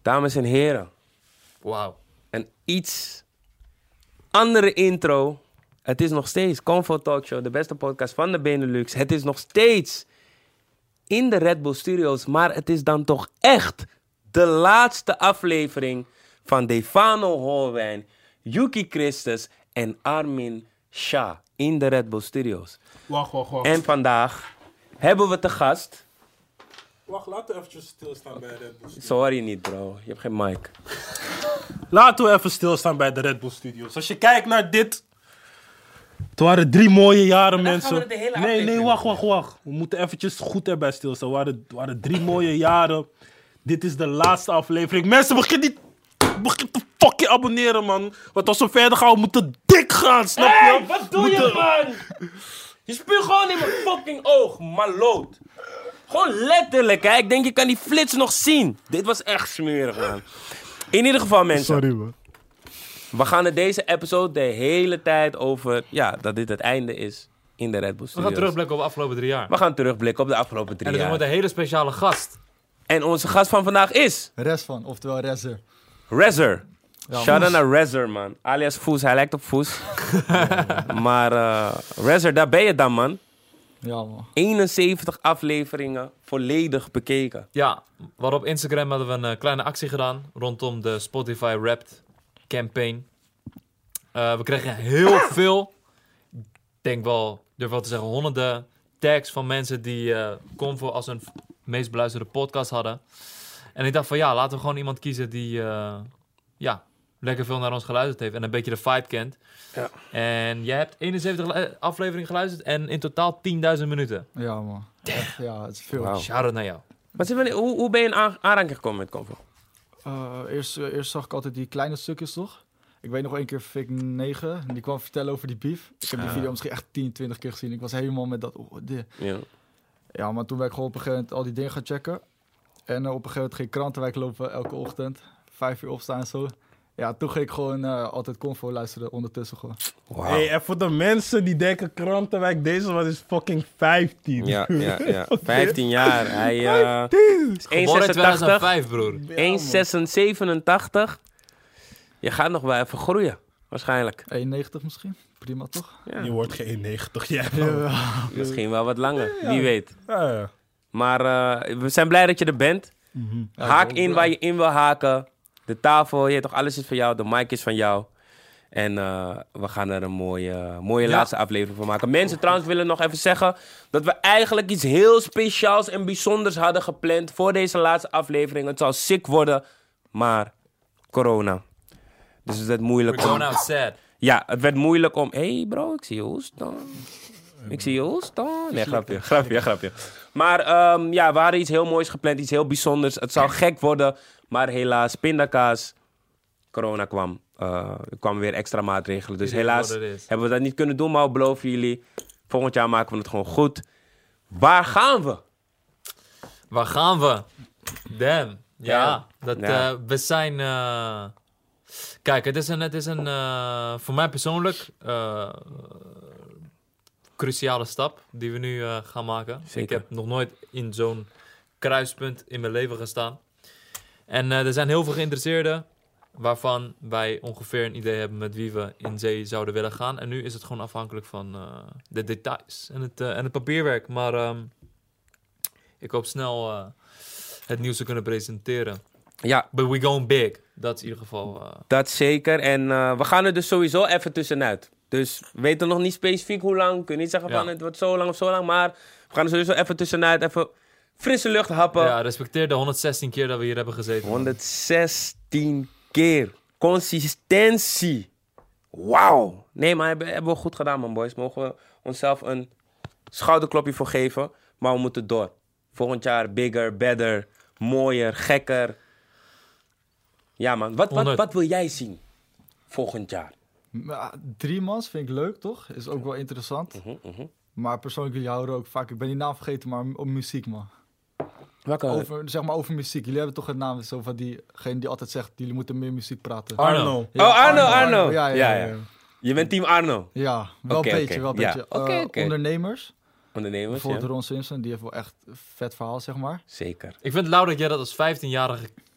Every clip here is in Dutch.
Dames en heren. Wauw. Een iets andere intro. Het is nog steeds Convo Talk Show, de beste podcast van de Benelux. Het is nog steeds in de Red Bull Studios, maar het is dan toch echt de laatste aflevering van Defano Holwijn, Yuki Christus en Armin Shah in de Red Bull Studios. Wacht. En vandaag hebben we te gast... Wacht, laten we eventjes stilstaan bij de Red Bull Studios. Sorry niet, bro. Je hebt geen mic. Laten we even stilstaan bij de Red Bull Studios. Als je kijkt naar dit... Het waren 3 mooie jaren, dan mensen. gaan we de hele Nee, aflevering wacht. We moeten eventjes goed erbij stilstaan. Het waren 3 mooie jaren. Dit is de laatste aflevering. Mensen, begin te fucking abonneren, man. Want als we verder gaan, we moeten dik gaan, snap je? Hey, wat doe je, man? Je spuugt gewoon in mijn fucking oog, maloot. Gewoon letterlijk, hè. Ik denk, je kan die flits nog zien. Dit was echt smerig, man. In ieder geval, mensen. Sorry, man. We gaan het deze episode de hele tijd over... Ja, dat dit het einde is in de Red Bull We Studios. gaan terugblikken op de afgelopen 3 jaar. We gaan terugblikken op de afgelopen 3 En dat doen we jaar. met een hele speciale gast. En onze gast van vandaag is... Rest van, oftewel Rezer. Rezer. Ja, Shout-out naar Rezer, man. Alias Foes, hij lijkt op Foes. Maar Rezer, daar ben je dan, man. Ja, man. 71 afleveringen volledig bekeken. Ja, waarop Instagram hadden we een kleine actie gedaan rondom de Spotify Wrapped campaign. We kregen heel veel, durf wel te zeggen, honderden tags van mensen die Convo als hun meest beluisterde podcast hadden. En ik dacht van ja, laten we gewoon iemand kiezen die lekker veel naar ons geluisterd heeft en een beetje de vibe kent. Ja. En jij hebt 71 afleveringen geluisterd en in totaal 10.000 minuten. Ja, man. Echt, ja, het is veel. Wauw. Shout-out naar jou. Maar hoe ben je in aanraking gekomen met Convo? Eerst zag ik altijd die kleine stukjes, toch? Ik weet nog 1 keer Fik 9, die kwam vertellen over die beef. Ik heb die video misschien echt 10, 20 keer gezien. Ik was helemaal met dat... Ja. Ja, maar toen ben ik gewoon op een gegeven moment al die dingen gaan checken. En op een gegeven moment ging ik krantenwijk lopen elke ochtend. 5 uur opstaan en zo. Ja, toen ging ik gewoon altijd Convo luisteren ondertussen gewoon. Wauw. Hey, en voor de mensen die denken Krantenwijk, deze man is fucking 15. Ja. 15 jaar. Hij is 1,86. Geboren in 2005, broer. 1,87. Je gaat nog wel even groeien, waarschijnlijk. 1,90 misschien. Prima, toch? Ja. Je wordt geen 90, jij. Misschien wel wat langer, wie weet. Ja. Maar we zijn blij dat je er bent. Ja, Haak ik in ook, waar je in wil haken. De tafel, toch, alles is van jou. De mic is van jou. En we gaan er een mooie laatste aflevering van maken. Mensen trouwens willen nog even zeggen dat we eigenlijk iets heel speciaals en bijzonders hadden gepland voor deze laatste aflevering. Het zou sick worden, maar corona. Dus het werd moeilijk We're om... going out sad. Ja, het werd moeilijk om... Hey bro, ik zie je hoesten. Ik zie je hoesten. Nee, grapje. Maar we hadden iets heel moois gepland, iets heel bijzonders. Het zou gek worden, maar helaas, pindakaas. Corona kwam. Er kwamen weer extra maatregelen. Dus It is helaas what it is. hebben we dat niet kunnen doen, maar we beloven jullie... Volgend jaar maken we het gewoon goed. Waar gaan we? Waar gaan we? Damn. Ja, Ja. we zijn... Kijk, het is een voor mij persoonlijk cruciale stap die we nu gaan maken. Zeker. Ik heb nog nooit in zo'n kruispunt in mijn leven gestaan. En er zijn heel veel geïnteresseerden waarvan wij ongeveer een idee hebben met wie we in zee zouden willen gaan. En nu is het gewoon afhankelijk van de details en het papierwerk. Maar ik hoop snel het nieuws te kunnen presenteren. Ja, But we going big. Dat is in ieder geval... dat zeker. En we gaan er dus sowieso even tussenuit. Dus we weten nog niet specifiek hoe lang. We kunnen niet zeggen van Ja. het wordt zo lang of zo lang. Maar we gaan er sowieso even tussenuit. Even frisse lucht happen. Ja, respecteer de 116 keer dat we hier hebben gezeten. 116 keer. Consistentie. Wauw. Nee, maar hebben we goed gedaan, man, boys. Mogen we onszelf een schouderklopje voor geven. Maar we moeten door. Volgend jaar bigger, better, mooier, gekker. Ja, man. Wat wil jij zien volgend jaar? Maar 3 mans vind ik leuk, toch? Is ook wel interessant. Maar persoonlijk, jullie houden ook vaak... Ik ben die naam vergeten, maar op muziek, man. Welke? Over muziek. Jullie hebben toch een naam zo van diegene die altijd zegt... Jullie moeten meer muziek praten. Arno. Ja, Arno. Ja. Je bent team Arno. Ja, wel Oké, een beetje. oké. Wel een Ja. beetje. Oké. Ondernemers. Ondernemers, Bijvoorbeeld ja. Ron Simpson. Die heeft wel echt een vet verhaal, zeg maar. Zeker. Ik vind het lauw dat jij dat als 15-jarige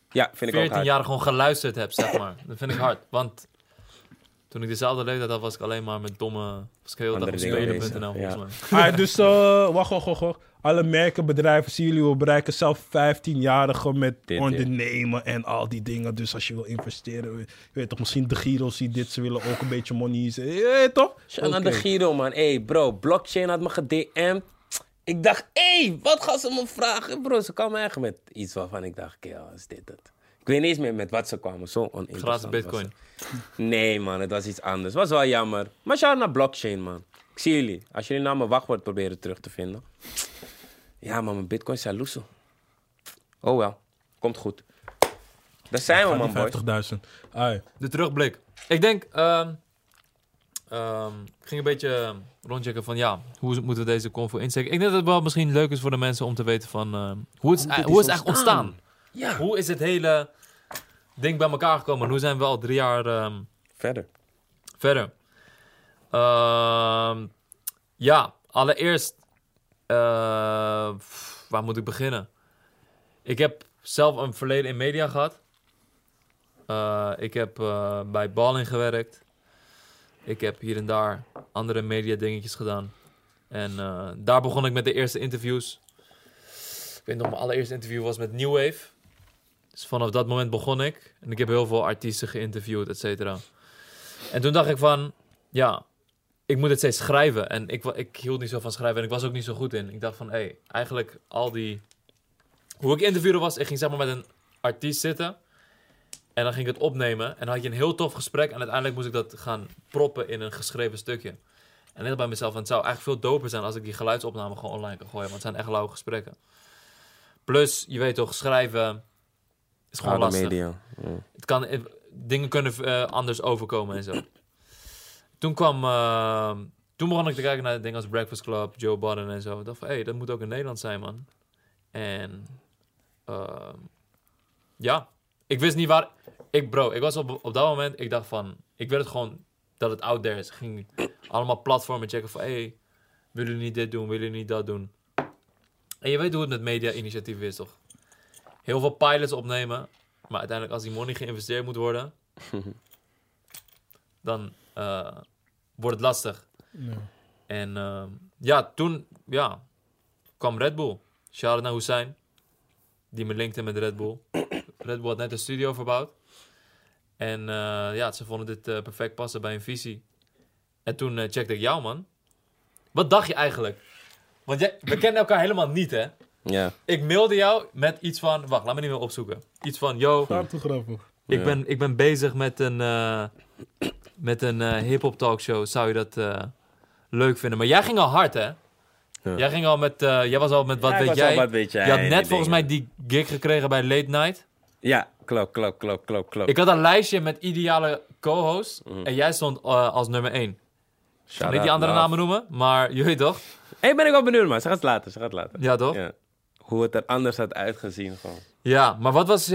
Ja, vind ik ook 14 hard. jaar gewoon geluisterd heb, zeg maar. Dat vind ik hard. Want toen ik dezelfde leeftijd had, was ik alleen maar met domme... Was ik heel dag op Andere dingen spelen.nl bezig, volgens mij. Dus wacht. Alle merken, bedrijven, zien jullie, we bereiken zelf 15-jarigen met Dit, ondernemen en al die dingen. Dus als je wil investeren, je weet toch, misschien de Giro ziet dit, ze willen ook een beetje money. Je weet toch? Shout aan de Guido, man. Hey, bro, Blockchain had me gedM'd. Ik dacht, wat gaan ze me vragen? Bro, ze kwamen echt met iets waarvan ik dacht, wat is dit het? Ik weet niet eens meer met wat ze kwamen. Zo oninteressant. Gratis bitcoin. was het. Nee, man, het was iets anders. Was wel jammer. Maar shout naar Blockchain, man. Ik zie jullie. Als jullie nou mijn wachtwoord proberen terug te vinden. Ja, man, mijn bitcoins zijn loesoe. Oh wel, komt goed. Daar zijn we, man, boys. 50.000. Ai. De terugblik. Ik denk... ik ging een beetje rondchecken van hoe moeten we deze convo insteken. Ik denk dat het wel misschien leuk is voor de mensen om te weten van... hoe is het eigenlijk ontstaan? Ja. Hoe is het hele ding bij elkaar gekomen? En hoe zijn we al 3 jaar verder? Allereerst... waar moet ik beginnen? Ik heb zelf een verleden in media gehad. Ik heb bij Balling gewerkt. Ik heb hier en daar andere media dingetjes gedaan. En daar begon ik met de eerste interviews. Ik weet nog, mijn allereerste interview was met New Wave. Dus vanaf dat moment begon ik. En ik heb heel veel artiesten geïnterviewd, et cetera. En toen dacht ik van... ik moet het steeds schrijven. En ik hield niet zo van schrijven. En ik was ook niet zo goed in. Ik dacht van, eigenlijk al die... Hoe ik interviewde was, ik ging zeg maar met een artiest zitten. En dan ging ik het opnemen. En dan had je een heel tof gesprek. En uiteindelijk moest ik dat gaan proppen in een geschreven stukje. En ik dacht bij mezelf, het zou eigenlijk veel doper zijn als ik die geluidsopname gewoon online kan gooien. Want het zijn echt lauwe gesprekken. Plus, je weet toch, schrijven is gewoon lastig. Media. Ja. Dingen kunnen anders overkomen en zo. Toen begon ik te kijken naar dingen als Breakfast Club, Joe Budden en zo. Ik dacht van, dat moet ook in Nederland zijn, man. En ik wist niet waar... Ik was op dat moment, ik dacht van... Ik weet het gewoon dat het out there is. Ik ging allemaal platformen checken van... willen jullie niet dit doen, willen jullie niet dat doen? En je weet hoe het met media-initiatieven is, toch? Heel veel pilots opnemen. Maar uiteindelijk als die money geïnvesteerd moet worden... dan wordt het lastig. Ja. En toen kwam Red Bull. Shout-out naar Hussein. Die me linkte met Red Bull. Red Bull had net een studio verbouwd. En ze vonden dit perfect passen bij een visie. En toen checkte ik jou, man. Wat dacht je eigenlijk? Want we kennen elkaar helemaal niet, hè? Ja. Ik mailde jou met iets van... Wacht, laat me niet meer opzoeken. Iets van, yo... Te grappig. Ik ben bezig met een hip-hop talkshow. Zou je dat leuk vinden? Maar jij ging al hard, hè? Ja. Jij was al met wat weet jij. Wat weet jij. Je had net volgens mij die gig gekregen bij Late Night. Ja, klopt. Ik had een lijstje met ideale co-hosts. En jij stond als nummer 1. Ik ga niet die andere namen noemen, maar je weet toch? Ben ik wel benieuwd, man. Ze gaat later. Ja, toch? Ja. Hoe het er anders had uitgezien, gewoon. Ja, maar wat was...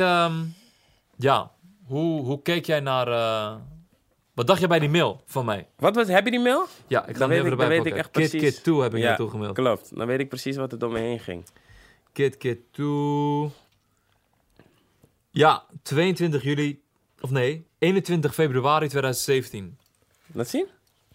hoe keek jij naar... Wat dacht je bij die mail van mij? Heb je die mail? Ja, ik ga hem even erbij weet pakken. ik echt precies. Kid 2 heb ik naartoe gemaild. Klopt. Dan weet ik precies wat er door me heen ging. Kid 2... Ja, 21 februari 2017. Laat zien.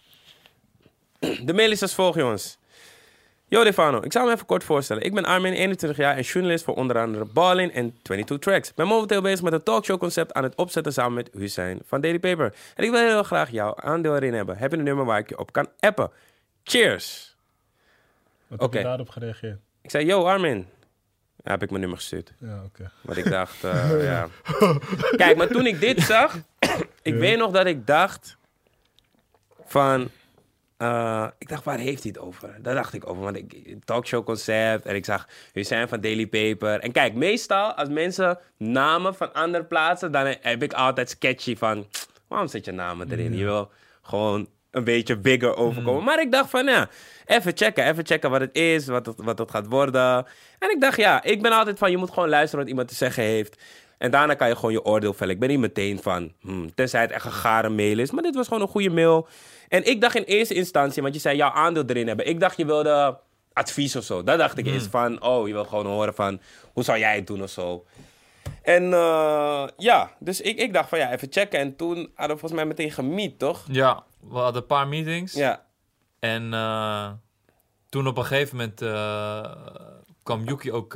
De mail is als volgt, jongens. Yo, Defano. Ik zal me even kort voorstellen. Ik ben Armin, 21 jaar en journalist voor onder andere Ballin en 22 Tracks. Ik ben momenteel bezig met een talkshow-concept aan het opzetten samen met Hussein van Daily Paper. En ik wil heel graag jouw aandeel erin hebben. Heb je een nummer waar ik je op kan appen? Cheers. Wat heb je daarop gereageerd? Ik zei, yo, Armin. Ja, heb ik mijn nummer gestuurd. Ja, oké. Maar ik dacht, ja. Kijk, maar toen ik dit zag... ik weet nog dat ik dacht... van... ik dacht, waar heeft hij het over? Daar dacht ik over. Want talkshow concept. En ik zag Hussein van Daily Paper. En kijk, meestal als mensen namen van andere plaatsen... dan heb ik altijd sketchy van... waarom zet je namen erin? Je wil gewoon een beetje bigger overkomen. Maar ik dacht van, ja... Even checken wat het is, wat het gaat worden. En ik dacht, ja, ik ben altijd van... je moet gewoon luisteren wat iemand te zeggen heeft. En daarna kan je gewoon je oordeel vellen. Ik ben niet meteen van... tenzij het echt een gare mail is. Maar dit was gewoon een goede mail. En ik dacht in eerste instantie... want je zei jouw aandeel erin hebben. Ik dacht je wilde advies of zo. Dat dacht ik eerst van... je wil gewoon horen van... hoe zou jij het doen of zo. En ja, dus ik dacht van ja, even checken. En toen hadden we volgens mij meteen gemeet, toch? Ja, we hadden een paar meetings. Ja. En toen op een gegeven moment kwam Yuki ook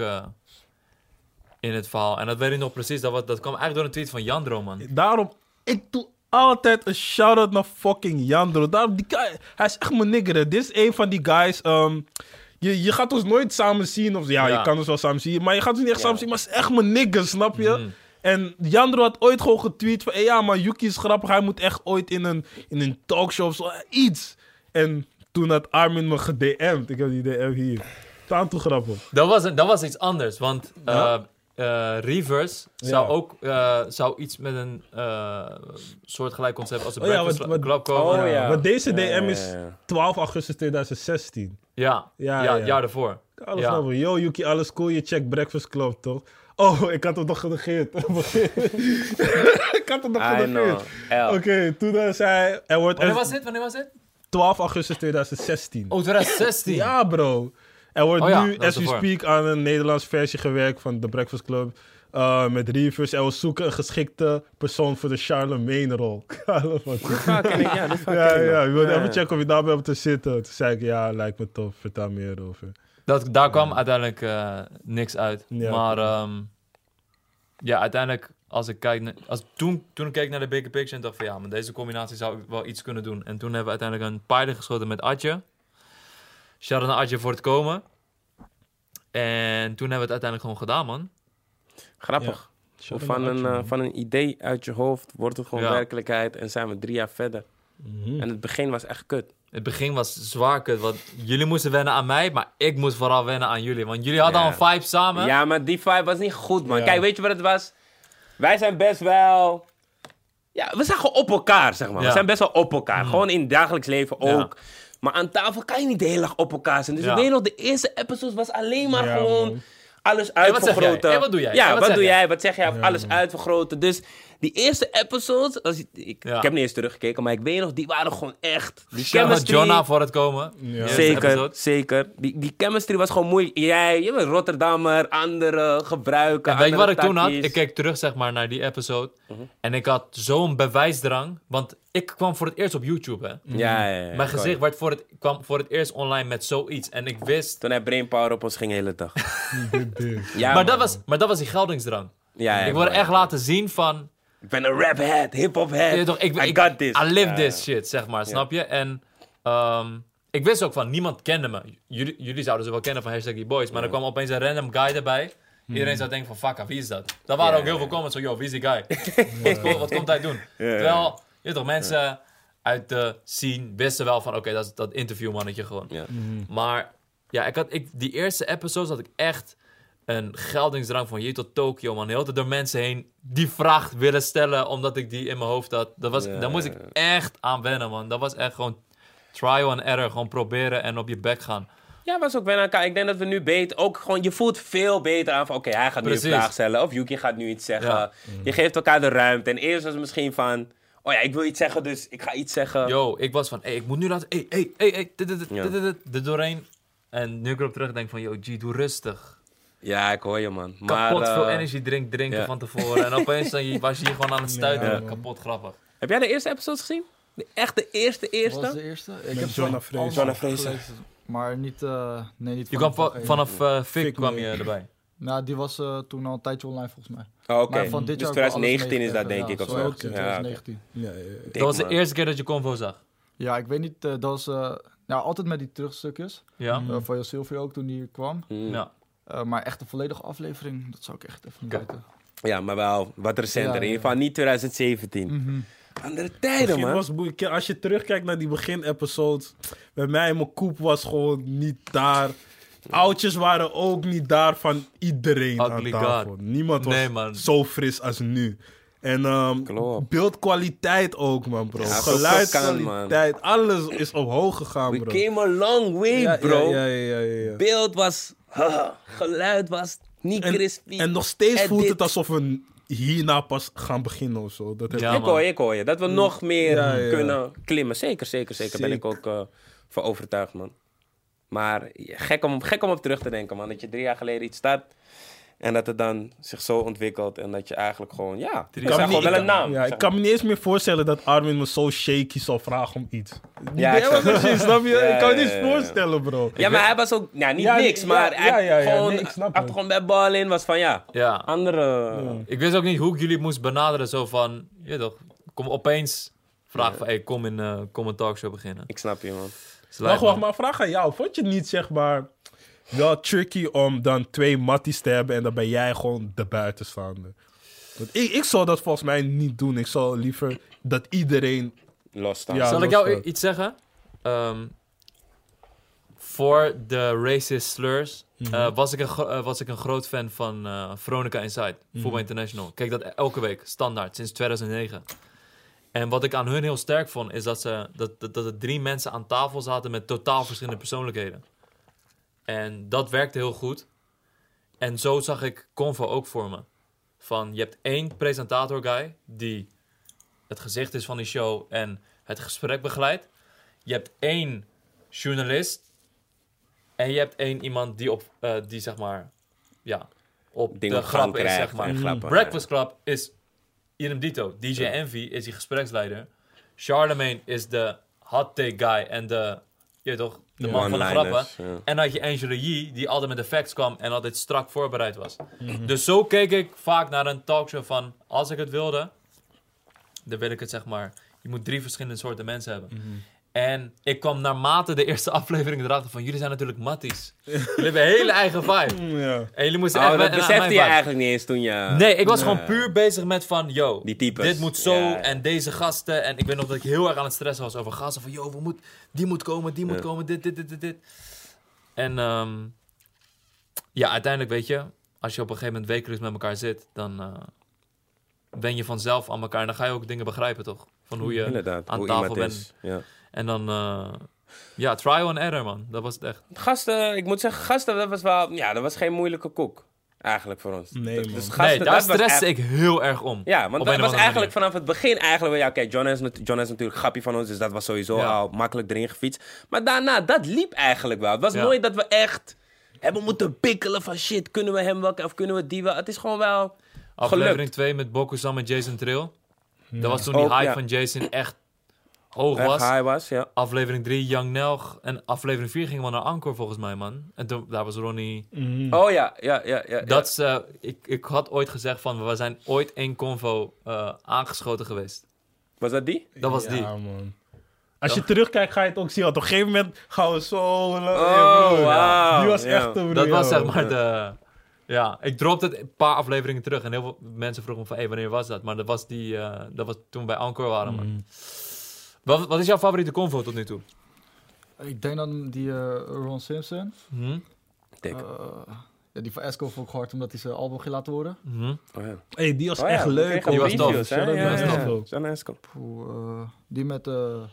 in het verhaal. En dat weet ik nog precies. Dat kwam eigenlijk door een tweet van Jandro, man. Daarom, ik doe altijd een shout-out naar fucking Jandro. Daarom, die guy, hij is echt mijn nigger. Hè. Dit is een van die guys... Je gaat ons nooit samen zien. Of, ja, je kan ons wel samen zien. Maar je gaat ons niet echt samen zien. Maar het is echt mijn nigger, snap je? Mm. En Jandro had ooit gewoon getweet van... ja, maar Yuki is grappig. Hij moet echt ooit in een talkshow of zo. Iets. En toen had Armin me gedM'd. Ik heb die DM hier. Staan toe grappig. Dat was iets anders. Want Reverse zou ook zou iets met een soortgelijk concept als de Breakfast Club komen. Oh, ja. Maar deze DM is 12 augustus 2016. Ja, het jaar daarvoor. Alles grappig. Yo, Yuki, alles cool? Je checkt Breakfast Club, toch? Oh, ik had hem nog genegeerd. Ik had hem nog genegeerd. Oké, toen zei hij... Wanneer was dit? 12 augustus 2016. Oh, 2016? Ja, bro. Er wordt nu, dat as is we ervoor. speak, aan een Nederlandse versie gewerkt van The Breakfast Club. Met Reverse. En we zoeken een geschikte persoon voor de Charlemagne-rol. Ja, dit vaak ken ik Ja, je wilde Ja. even checken of je daarbij hebt te zitten. Toen zei ik, ja, lijkt me tof. Vertel meer over. Daar kwam uiteindelijk niks uit. Ja, Maar uiteindelijk, als ik kijk toen ik keek naar de bigger picture en dacht van ja, met deze combinatie zou ik wel iets kunnen doen. En toen hebben we uiteindelijk een pilot geschoten met Adje. Shout-out naar Adje voor het komen. En toen hebben we het uiteindelijk gewoon gedaan, man. Grappig. Ja. Van een idee uit je hoofd wordt het gewoon Ja. werkelijkheid. En zijn we 3 jaar verder. En het begin was echt kut. Het begin was zwaar kut, want jullie moesten wennen aan mij, maar ik moest vooral wennen aan jullie. Want jullie hadden Ja. al een vibe samen. Ja, maar die vibe was niet goed, man. Ja. Kijk, weet je wat het was? Wij zijn best wel... Ja, we zijn gewoon op elkaar, zeg maar. Ja. We zijn best wel op elkaar. Gewoon in het dagelijks leven Ja. ook. Maar aan tafel kan je niet de hele dag op elkaar zijn. Dus Ja. ik weet nog, de eerste episode was alleen maar Ja, gewoon... man. Alles wat zeg jij? uitvergroten. En wat doe jij? Ja, En wat wat zeg doe jij? jij? Wat zeg jij? Ja, Alles man. uitvergroten. Dus die eerste episodes... Ik Ja. heb niet eens teruggekeken, maar ik weet nog, die waren gewoon echt... Die Shout-out chemistry... Jonna voor het komen. Ja. Eerste Zeker, episode. zeker. Die chemistry was gewoon moeilijk. Je bent Rotterdammer, anderen gebruiken. En weet je wat ik toen had? takkies. Ik keek terug zeg maar naar die episode. En ik had zo'n bewijsdrang. Want ik kwam voor het eerst op YouTube, hè. Ja. Mijn gezicht kwam voor het eerst online met zoiets. En ik wist... Toen hij Brainpower op ons ging de hele dag. Ja, Maar man. dat was die geldingsdrang. Ja, Ik wilde echt laten zien van... Ik ben een rap-head, hip-hop-head. Ja, toch, I got this. I live Ja. this shit, zeg maar, snap je? En ik wist ook van, niemand kende me. Jullie zouden ze wel kennen van #TheBoys, maar er kwam opeens een random guy erbij. Iedereen zou denken van, fuck, wie is dat? Daar waren ook heel veel comments van, yo, wie is die guy? Wat komt hij doen? Terwijl, je toch, mensen uit de scene wisten wel van, oké, dat is dat interviewmannetje gewoon. Ja. Maar ja, die eerste episodes had ik echt een geldingsdrang van hier tot Tokio, man. Heel de door mensen heen die vraag willen stellen, omdat ik die in mijn hoofd had. Daar moest ik echt aan wennen, man. Dat was echt gewoon trial and error. Gewoon proberen en op je bek gaan. Ja, was ook wel aan elkaar. Ik denk dat we nu beter... Ook gewoon, je voelt veel beter aan van... Oké, hij gaat nu Precies. een vraag stellen. Of Yuki gaat nu iets zeggen. Ja. Je geeft elkaar de ruimte. En eerst was het misschien van... Oh ja, ik wil iets zeggen, dus ik ga iets zeggen. Yo, ik was van, ik moet nu laten... Er doorheen. En nu ik erop terug denk van, yo, G, doe rustig. Ja, ik hoor je, man. Maar, Kapot veel energy drinken ja. van tevoren. En opeens was je hier gewoon aan het stuiten. Ja. Kapot grappig. Heb jij de eerste episodes gezien? Echt de eerste? Wat was de eerste? Ik heb Jonah ze Fraser. allemaal Jonah Fraser. gelezen, maar niet... niet Je kwam één. vanaf Fik Fik, kwam nee. je erbij. Nou, die was toen al een tijdje online volgens mij. Oh, oké. Maar van dit Dus jaar heb ik alles 2019 is dat, denk meegekregen. ik, of Ja, zo. ook in Ja, 2019. Ja. Dat was de man. eerste keer dat je Convo zag. Ja, ik weet niet, dat was altijd met die terugstukjes. Ja? Van Jo Silvio ook toen die kwam. Ja. Maar echt een volledige aflevering, dat zou ik echt even niet Oké. weten. Ja, maar wel wat recenter. Ja, In ieder geval niet 2017. Andere tijden, Begin man. was moeilijk. Als je terugkijkt naar die begin-episodes, bij mij, mijn koep was gewoon niet daar. Oudjes waren ook niet daar van iedereen aan Ugly tafel. God. Niemand was Nee, man. zo fris als nu. En Klopt. beeldkwaliteit ook, man, bro. Ja, Geluidskwaliteit, alles is omhoog gegaan, We bro. came a long way, Ja, bro. ja. Beeld was... geluid was niet crispy. En nog steeds voelt Edit. het alsof we hierna pas gaan beginnen of zo. Dat heb Ja, ik- man. Ik hoor je. Dat we nog meer Ja. kunnen klimmen. Zeker. Ben ik ook voor overtuigd, man. Maar gek om op terug te denken, man. Dat je 3 jaar geleden iets start. En dat het dan zich zo ontwikkelt en dat je eigenlijk gewoon, ja, Ik ik kan zeg me gewoon niet- wel een naam. Ja, zeg ik kan me niet eens meer voorstellen dat Armin me zo shaky zou vragen om iets. Ja, ik snap het. Snap je? Ja, Ik kan me ja, niet ja, eens ja. voorstellen, bro. Ja, maar hij was ook, niet Ja, niks, ja, maar ja, hij ja, ja, gewoon, nee, ik snap had het. gewoon bij bal in, was van Ja. andere... Ik wist ook niet hoe ik jullie moest benaderen. Zo van, je toch, kom opeens vragen van, hey, kom een talkshow beginnen. Ik snap je, man. Dus lijkt Wacht, me- maar vraag aan jou. Vond je het niet, zeg maar, wel tricky om dan 2 matties te hebben en dan ben jij gewoon de buitenstaander? Want ik zou dat volgens mij niet doen. Ik zou liever dat iedereen... Los staan. Ja. Zal ik los jou staat. iets zeggen? Voor de racist slurs was ik een groot fan van Veronica Inside, Voetbal International. Ik keek dat elke week, standaard, sinds 2009. En wat ik aan hun heel sterk vond, is dat er 3 mensen aan tafel zaten met totaal verschillende persoonlijkheden. En dat werkte heel goed. En zo zag ik Convo ook voor me. Van, je hebt 1 presentator-guy die het gezicht is van die show en het gesprek begeleidt. Je hebt 1 journalist en je hebt 1 iemand die zeg maar, ja, op Dingen de op gang grappen is, krijgt zeg maar. en grappen, Breakfast Club is idem dito. DJ Envy is die gespreksleider. Charlemagne is de hot take guy en de man van de grappen. One-liners, ja. En dan had je Angela Yee, die altijd met de facts kwam en altijd strak voorbereid was. Dus zo keek ik vaak naar een talkshow van, als ik het wilde, dan wil ik het zeg maar, je moet 3 verschillende soorten mensen hebben. En ik kwam naarmate de eerste aflevering erachter van, jullie zijn natuurlijk matties. Jullie hebben een hele eigen vibe. Ja. En jullie moesten Oh, echt dat aan besefte mijn je vibe. eigenlijk niet eens toen je... Nee, ik was gewoon puur bezig met van, yo, Die types. dit moet zo Ja, ja. en deze gasten. En ik weet nog dat ik heel erg aan het stressen was over gasten. Van, yo, die moet komen, die moet komen, dit. En ja, uiteindelijk weet je, als je op een gegeven moment wekelijks met elkaar zit, dan ben je vanzelf aan elkaar. En dan ga je ook dingen begrijpen, toch? Van hoe je Inderdaad, aan hoe tafel iemand bent. is. Ja. En dan, ja, trial and error, man. Dat was het echt. Gasten, ik moet zeggen, dat was wel... Ja, dat was geen moeilijke koek. Eigenlijk voor ons. Nee, Dus man. gasten, Nee, daar dat was stresste echt- ik heel erg om. Ja, want Op dat een of was andere eigenlijk manier. vanaf het begin eigenlijk... Ja, oké, John is natuurlijk grappie van ons, dus dat was sowieso Ja. al makkelijk erin gefietst. Maar daarna, dat liep eigenlijk wel. Het was Ja. nooit dat we echt hebben moeten pikkelen van shit, kunnen we hem wel of kunnen we die wel. Het is gewoon wel Aflevering gelukt. 2 met Bokusam en Jason Trill. Dat was toen die Ook, hype ja. van Jason echt hoog Echt was. high was, ja. Aflevering 3 Young Nelg. En aflevering 4 gingen we naar Anchor volgens mij, man. En toen, daar was Ronnie. Oh ja. Dat is, ik had ooit gezegd van, we zijn ooit 1 convo aangeschoten geweest. Was dat die? Dat was die. Ja, man. Als je terugkijkt, ga je het ook zien. Want op een gegeven moment gaan we zo... wauw. Die was Ja. echt een Dat was zeg maar de... Ja, ik dropte het een paar afleveringen terug. En heel veel mensen vroegen me van, hey, wanneer was dat? Maar dat was dat was toen we bij Anchor waren, man. Wat is jouw favoriete convo tot nu toe? Ik denk dan die Ron Simpson. Dik. Ja, die van Esco vond ik hard omdat hij zijn album ging laten horen. Oh, ja. Hey, die was Oh ja, echt we leuk. kregen Die was reviews, tof. hè? Shout-out Ja, naar ja, Esco. ja. Zo'n Esco. Die met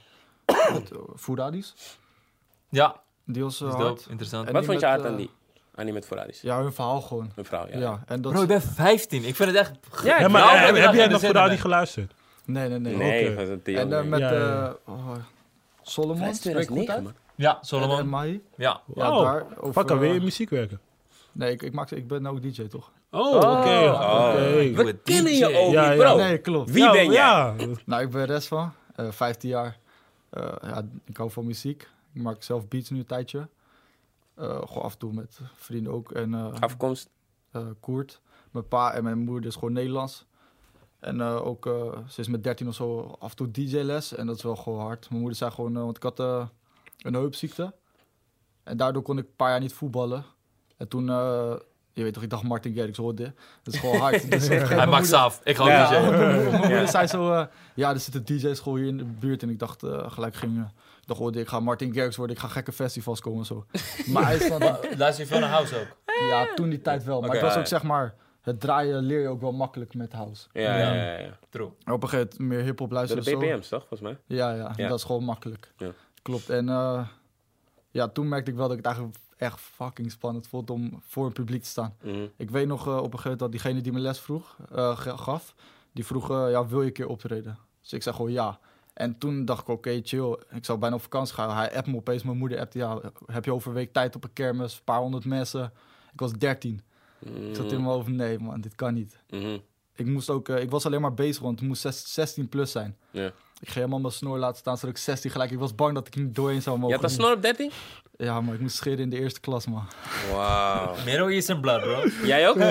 Foodaddies. Ja, Die was dat is hard. dope. Interessant. En Wat die vond je met, hard aan die? Aan die met Ferraris? Ja, hun verhaal gewoon. Een vrouw, ja. Ja, en dat Bro, ik ben 15. Ik vind het echt... Ja, Ja, maar Nou, heb we jij dachten nog de voor die zin geluisterd? Nee. Nee, Oké. was een te En jong. met Ja, ja. Solomon, Dat is spreek ik goed 2009, uit? man. Ja, En Solomon. Mahi. Ja. Ja, Wow. daar. Over, Fuck, wil je muziek werken? Nee, ik ben ook DJ, toch? Oh, oké. Oh. Oké. We kennen je ook Ja, niet, ja. bro. Nee, klopt. Wie ben jij? Ja. Nou, ik ben Res van, 15 jaar. Ja, ik hou van muziek. Ik maak zelf beats nu een tijdje. Gewoon af en toe met vrienden ook. En Afkomst. Koert. Mijn pa en mijn moeder is gewoon Nederlands. En ook sinds mijn 13 of zo af en toe DJ-les. En dat is wel gewoon hard. Mijn moeder zei gewoon, want ik had een heupziekte. En daardoor kon ik een paar jaar niet voetballen. En toen, je weet toch, ik dacht Martin Garrix hoorde. Dat is gewoon hard. Dus Hij maakt ze af. Ik ga ook Ja. DJ. Ja. mijn moeder zei zo, ja, er zit een DJ-school hier in de buurt. En ik dacht gelijk ik dacht, ik ga Martin Garrix worden. Ik ga gekke festivals komen en zo. Maar hij is dan, Luister je veel naar House ook? ja, toen die tijd wel. Maar Oké. het was ook zeg maar, het draaien leer je ook wel makkelijk met house. Ja. True. Op een gegeven moment meer hip-hop Door luisteren de of zo. BPM's, toch, volgens mij? Ja, Ja. dat is gewoon makkelijk. Ja. Klopt. En ja, toen merkte ik wel dat ik het eigenlijk echt fucking spannend vond om voor een publiek te staan. Mhm. Ik weet nog op een gegeven moment dat diegene die me les gaf, die vroeg, ja, wil je een keer optreden? Dus ik zei gewoon ja. En toen dacht ik, oké, chill. Ik zou bijna op vakantie gaan. Hij appt me opeens, mijn moeder appte, ja, heb je over een week tijd op een kermis, een paar honderd mensen. Ik was 13. Ik zat in mijn hoofd, nee man, dit kan niet. Mhm. Ik was alleen maar bezig, want het moest 16 plus zijn. Ja. Ik ga helemaal mijn snor laten staan, zodat ik 16 gelijk. Ik was bang dat ik niet doorheen zou Je mogen. had een snor op 13? Ja, maar ik moest scheren in de eerste klas, man. Wauw. Middle Eastern blood, bro. Jij ook?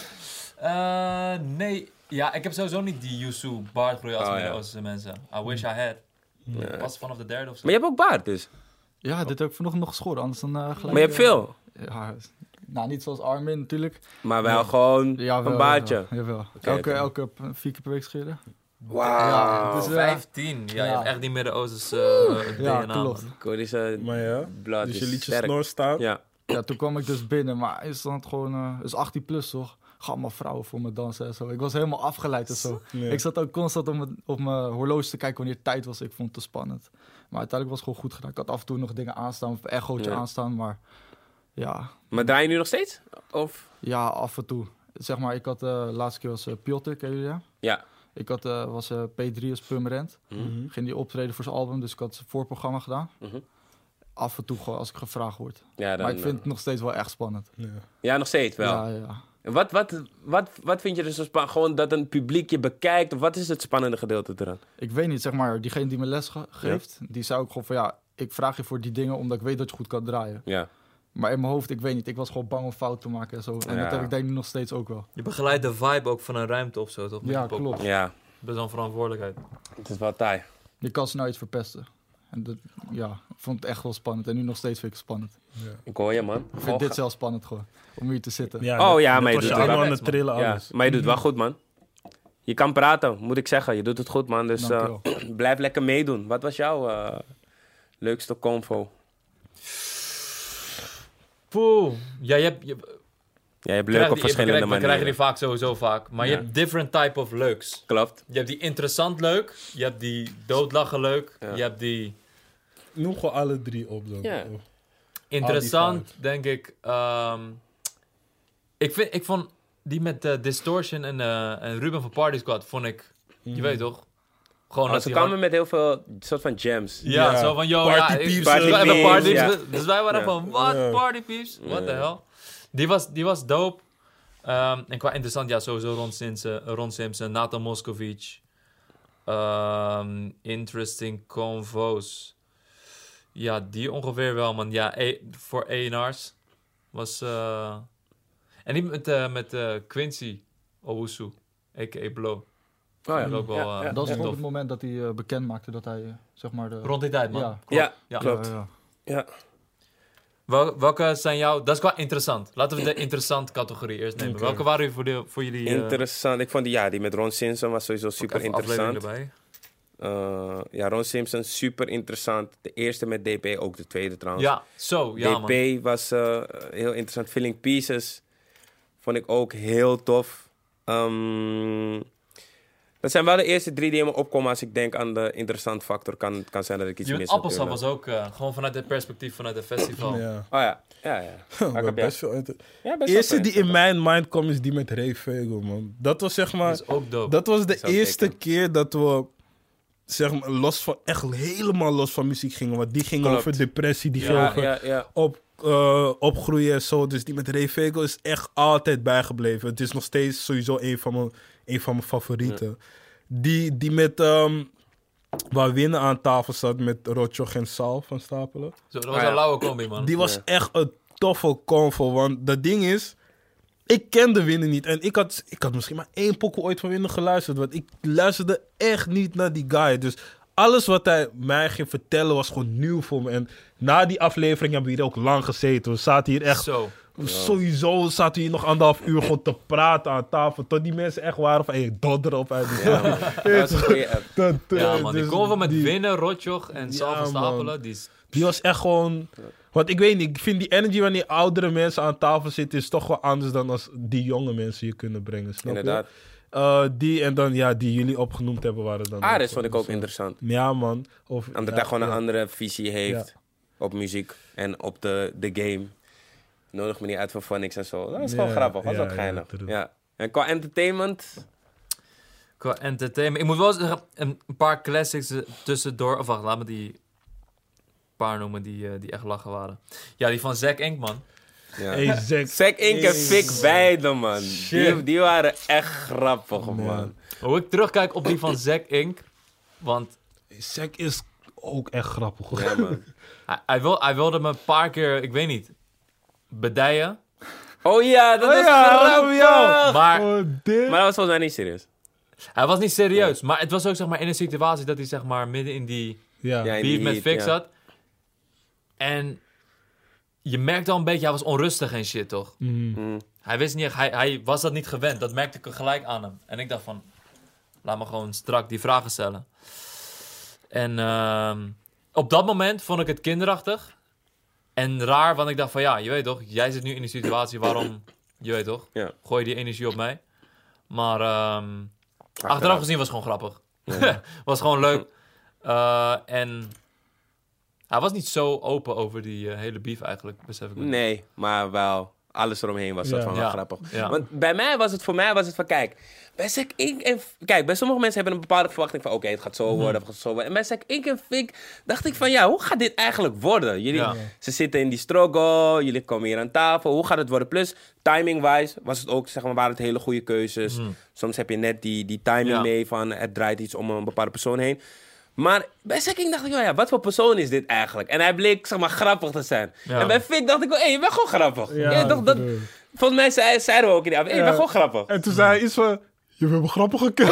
Nee. Ja, ik heb sowieso niet die Yusu baardgroei als Oh, Midden-Oosterse mensen. I wish I had. Ja. Was vanaf de derde of zo. Maar je hebt ook baard dus. Ja, dit heb ik vanochtend nog geschoren, anders dan gelijk... Maar je hebt veel. Ja, nou, niet zoals Armin natuurlijk. Maar wel gewoon Ja, wel, een baardje. Jawel. Oké. Elke 4 keer per week scheren. Wauw. Ja, dus, 15. Ja, je ja. hebt echt die Midden-Oosterse Ja, DNA. klopt. man. Koerdische Maar ja, blood dus is je liet je sterk. snor staan. Ja. Ja, toen kwam ik dus binnen, maar is dan gewoon... is 18 plus, toch? Ga allemaal vrouwen voor me dansen en zo. Ik was helemaal afgeleid en zo. Ja. Ik zat ook constant op mijn horloge te kijken wanneer het tijd was. Ik vond het te spannend. Maar uiteindelijk was het gewoon goed gedaan. Ik had af en toe nog dingen aanstaan, of een echootje Ja. aanstaan, maar... Ja, Maar draai je nu nog steeds? Of? ja, af en toe. Zeg maar, ik had de laatste keer was Piotr, ken jullie ja? Ja. Ik had, was P3 als Purmerend. Mhm. Ging die optreden voor zijn album, dus ik had zijn voorprogramma gedaan. Mhm. Af en toe gewoon als ik gevraagd word. Ja, dan, Maar ik vind het nog steeds wel echt spannend. Ja. Ja, nog steeds wel. Ja, ja. En wat vind je er zo spannend? Gewoon dat een publiek je bekijkt? Of wat is het spannende gedeelte eraan? Ik weet niet, zeg maar, diegene die me les geeft, die zei ook gewoon van ja, ik vraag je voor die dingen omdat ik weet dat je goed kan draaien. Ja. Maar in mijn hoofd, ik weet niet, ik was gewoon bang om fout te maken en zo. En Ja. dat heb ik denk ik nog steeds ook wel. Je begeleidt de vibe ook van een ruimte of zo, toch? Met Ja, je pop. klopt. Ja, Best wel een verantwoordelijkheid. het is wel taai. Je kan snel iets verpesten. En dat, ja, ik vond het echt wel spannend. En nu nog steeds vind ik het spannend. Ik hoor je, man. Ik vind dit zelf spannend gewoon, om hier te zitten. Ja, Oh, ja, net maar je was doet je het armen wel. aan het trillen, Ja, alles. maar je doet het wel goed, man. Je kan praten, moet ik zeggen. Je doet het goed, man. Dus Dankjewel. blijf lekker meedoen. Wat was jouw leukste convo? Poeh. Ja, je hebt... Ja, je hebt leuk op verschillende We krijgen die manieren. vaak sowieso vaak. Maar je Ja. hebt different type of leuks. Klopt. Je hebt die interessant leuk. Je hebt die doodlachen leuk. Ja. Je hebt die Noem gewoon alle drie op dan. Ja. interessant, denk ik. Ik vond die met Distortion en Ruben van Party Squad, vond ik... Je weet toch? Gewoon dat Ze die kwamen met heel veel soort van jams. Ja, Ja. zo van, yo, Party ja, peeps, party even peeps, party. ja. Dus wij waren Ja. van, wat? Ja. Party peeps? What the hell? Die was dope. En qua interessant, ja, sowieso Ron Simpson, Nathan Moscovic. Interesting convo's. Ja, die ongeveer wel, man. Ja, voor A&R's was... En die met Quincy Owusu, a.k.a. Blow. Oh ja. Ook wel, Ja, ja. Dat is ja, gewoon tof. het moment dat hij bekend maakte dat hij, zeg maar... De... Rond die tijd, man. Ja. Ja, Ja. klopt. Ja, ja. Ja. Welke zijn jouw... Dat is qua interessant. Laten we de interessant categorie eerst nemen. Oké. Welke waren voor jullie... Interessant. Ik vond die met Ron Simpson was sowieso super interessant. Erbij. Ja, Ron Simpson, super interessant. De eerste met DP, ook de tweede trouwens. Ja, zo. Ja, man. DP was heel interessant. Filling Pieces vond ik ook heel tof. Dat zijn wel de eerste 3 die in me opkomen als ik denk aan de interessant factor. Kan zijn dat ik iets Die mis met Appelsap was ook gewoon vanuit het perspectief vanuit het festival. Ja. Oh ja, ja, ja. Maar Maar ik heb best veel ja, best De wel eerste veel die in mijn mind kwam is die met Ray Vego, man. Dat was zeg maar... Dat is ook dope. Dat was de Zou eerste ik keer dat we zeg maar echt helemaal los van muziek gingen. Want die ging Klopt. over depressie, die ging Ja, over ja, ja. opgroeien en zo. Dus die met Ray Vego is echt altijd bijgebleven. Het is nog steeds sowieso een van mijn favorieten. Die met waar Winnen aan tafel zat met Rotjoch en Sal van Stapelen. Zo, dat was Ah, ja. een lauwe combi, man. Die was Ja. echt een toffe convo. Want dat ding is, ik kende Winnen niet. En ik had misschien maar 1 pokoe ooit van Winnen geluisterd. Want ik luisterde echt niet naar die guy. Dus alles wat hij mij ging vertellen was gewoon nieuw voor me. En na die aflevering hebben we hier ook lang gezeten. We zaten hier echt... Zo. Sowieso zaten we hier nog 1,5 uur gewoon te praten aan tafel. Tot die mensen echt waren van, hey, dodder op uit die Ja, man. Dat was een goeie app. Ja, man. Die dus convo met die- Winnen, Rotjoch en Sal van Ja, Stapelen, man. die is... Die was echt gewoon... Want ik weet niet, ik vind die energy wanneer oudere mensen aan tafel zitten... is toch wel anders dan als die jonge mensen je kunnen brengen, snap je? Inderdaad. Die en dan, ja, die jullie opgenoemd hebben waren dan... Ares vond ik ook zo. interessant. Ja, man. Of, Omdat ja, hij gewoon ja. een andere visie heeft op muziek en op de game. Nodig me niet uit voor Phonics en zo. Dat is gewoon Ja, grappig, dat is ja, ook geinig. ja, true. Ja. En qua entertainment... Qua entertainment. Ik moet wel zeggen, een paar classics tussendoor. Of wacht, laat me die paar noemen die echt lachen waren. Ja, die van Zack Enkman. Ja. Hey, Zack. Zack Ink en Fik beide, man. Die waren echt grappig, man. Hoe ik terugkijk op die van Zack Ink. Want Zack is ook echt grappig, hoor. Ja, man. hij wilde me een paar keer, ik weet niet, bedijen. Oh ja, dat was grappig. ja. Maar Oh, dit. Maar dat was volgens mij niet serieus. hij was niet serieus. Maar het was ook zeg maar in een situatie dat hij zeg maar midden in die Ja. Ja, in beef die met heat, Fik ja. zat. En je merkte al een beetje, hij was onrustig en shit, toch? Mm. Hij wist niet echt, hij was dat niet gewend. Dat merkte ik gelijk aan hem. En ik dacht van, laat me gewoon strak die vragen stellen. En op dat moment vond ik het kinderachtig. En raar, want ik dacht van ja, je weet toch, jij zit nu in die situatie, waarom, je weet toch, Ja. gooi je die energie op mij. Maar achteraf gezien was het gewoon grappig. Was gewoon leuk. En hij was niet zo open over die hele beef eigenlijk, besef ik me. Nee, maar wel. Alles eromheen was dat Ja. van wel Ja. grappig. Ja. Want voor mij was het van, kijk, bij Zack Ink en... Kijk, bij sommige mensen hebben een bepaalde verwachting van, oké, het gaat zo worden, of het gaat zo worden. En bij Zack Ink en Fik dacht ik van, ja, hoe gaat dit eigenlijk worden? Ja. Ze zitten in die struggle, jullie komen hier aan tafel, hoe gaat het worden? Plus, timing-wise was het ook, zeg maar, waren het hele goede keuzes. Soms heb je net die timing Ja. mee van, het draait iets om een bepaalde persoon heen. Maar bij Zack Ink dacht ik, ja, wat voor persoon is dit eigenlijk? En hij bleek, zeg maar, grappig te zijn. Ja. En bij Fik dacht ik, je bent gewoon grappig. Ja, Ja, toch, volgens mij zeiden we ook in die avond, je bent gewoon grappig. En toen zei hij iets van... Je bent een grappige kill.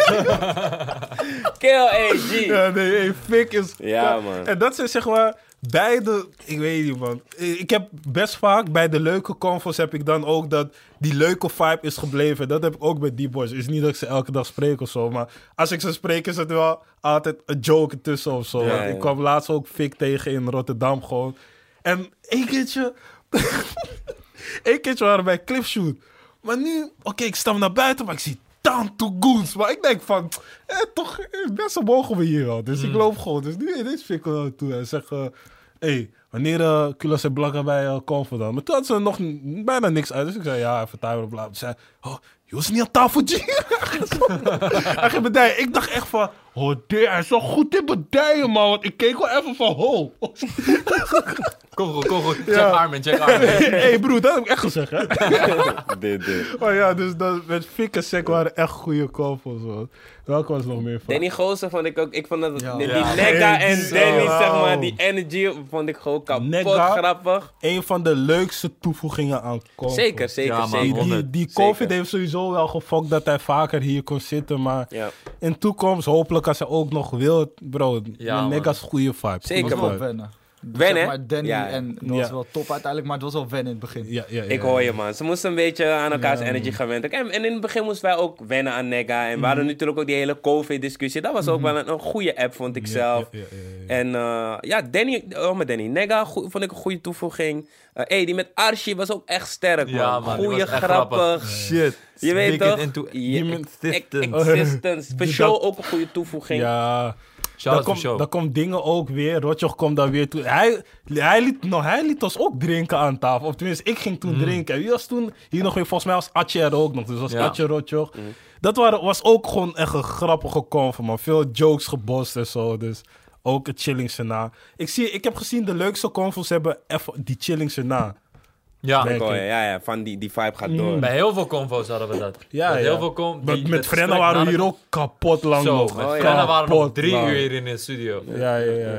Kill AG. Ja, nee, hey, Fik is... Ja, man. En dat zijn zeg maar beide... Ik weet niet, man. Ik heb best vaak bij de leuke convos heb ik dan ook dat die leuke vibe is gebleven. Dat heb ik ook bij die boys. Het is niet dat ik ze elke dag spreek of zo, maar als ik ze spreek is het wel altijd een joke tussen of zo. Ja, Want ja. ik kwam laatst ook Fik tegen in Rotterdam gewoon. En één keertje... Eén keertje waren we bij Clipshoot. Maar nu, oké, ik sta naar buiten, maar ik zie Tanto Goons. Maar ik denk van, toch, best wel mogen we hier al. Dus ik loop gewoon. Dus nu ineens Fik toe en zeg, wanneer Kulas en Blanca bij Convo dan? Maar toen had ze nog bijna niks uit. Dus ik zei, ja, even timer op laten. Ze zei, je was niet aan tafel, G. Hij ging bedijen. Ik dacht echt van, hij is zo goed in bedijen, man. Want ik keek wel even van, Kom goed. Check Armin. hey broer, dat heb ik echt gezegd, hè. Dit. Oh ja, dus dat, met Fik en Sek waren echt goede koppels, man. Welke was nog meer van? Danny Goosen vond ik ook... Ik vond dat... Ja. Die Ja. Nega en Zo. Danny, zeg maar, die energy vond ik gewoon kapot Nega. grappig. Een van de leukste toevoegingen aan Convo. Zeker. Ja, man. zeker. Die Zeker. COVID heeft sowieso wel gefokt dat hij vaker hier kon zitten. Maar Ja. in toekomst, hopelijk als hij ook nog wil, bro. Ja, man. Nega's goede vibe. Zeker, Het was wel man. wennen. Wennen? Zeg maar Danny Ja. en dat was wel top uiteindelijk, maar het was wel wennen in het begin. Ja, Ik hoor je, man. Ze moesten een beetje aan elkaars energy gewend. En in het begin moesten wij ook wennen aan Nega. En we hadden natuurlijk ook die hele COVID-discussie. Dat was ook wel een goede app, vond ik zelf. Ja. En Danny Nega vond ik een goede toevoeging. Die met Archie was ook echt sterk, man. Ja, man, die Goeie, was echt grappig. grappig. Shit. Je weet Speaking toch? into Ja, existence. Existence. For show ook een goede toevoeging. Ja. Shout-out voor show. Dan komt dingen ook weer. Rotjoch komt dan weer toe. Hij liet ons ook drinken aan tafel. Of tenminste, ik ging toen drinken. Wie was toen? Hier nog weer, volgens mij was Atje er ook nog. Dus was Ja. Atje, Rotjoch. Dat was ook gewoon echt een grappige convo, man. Veel jokes gebost en zo. Dus ook het chillings erna. Ik heb gezien, de leukste convos hebben even die chillings erna. Ja, Nee. Ja, van die vibe gaat door. bij heel veel convo's hadden we dat. Ja, Dat ja. heel veel Met Frenna waren we hier ook kapot lang Zo, nog. met Oh, ja. Frenna waren we nog Kapot 3 lang. uur hier in de studio. Ja.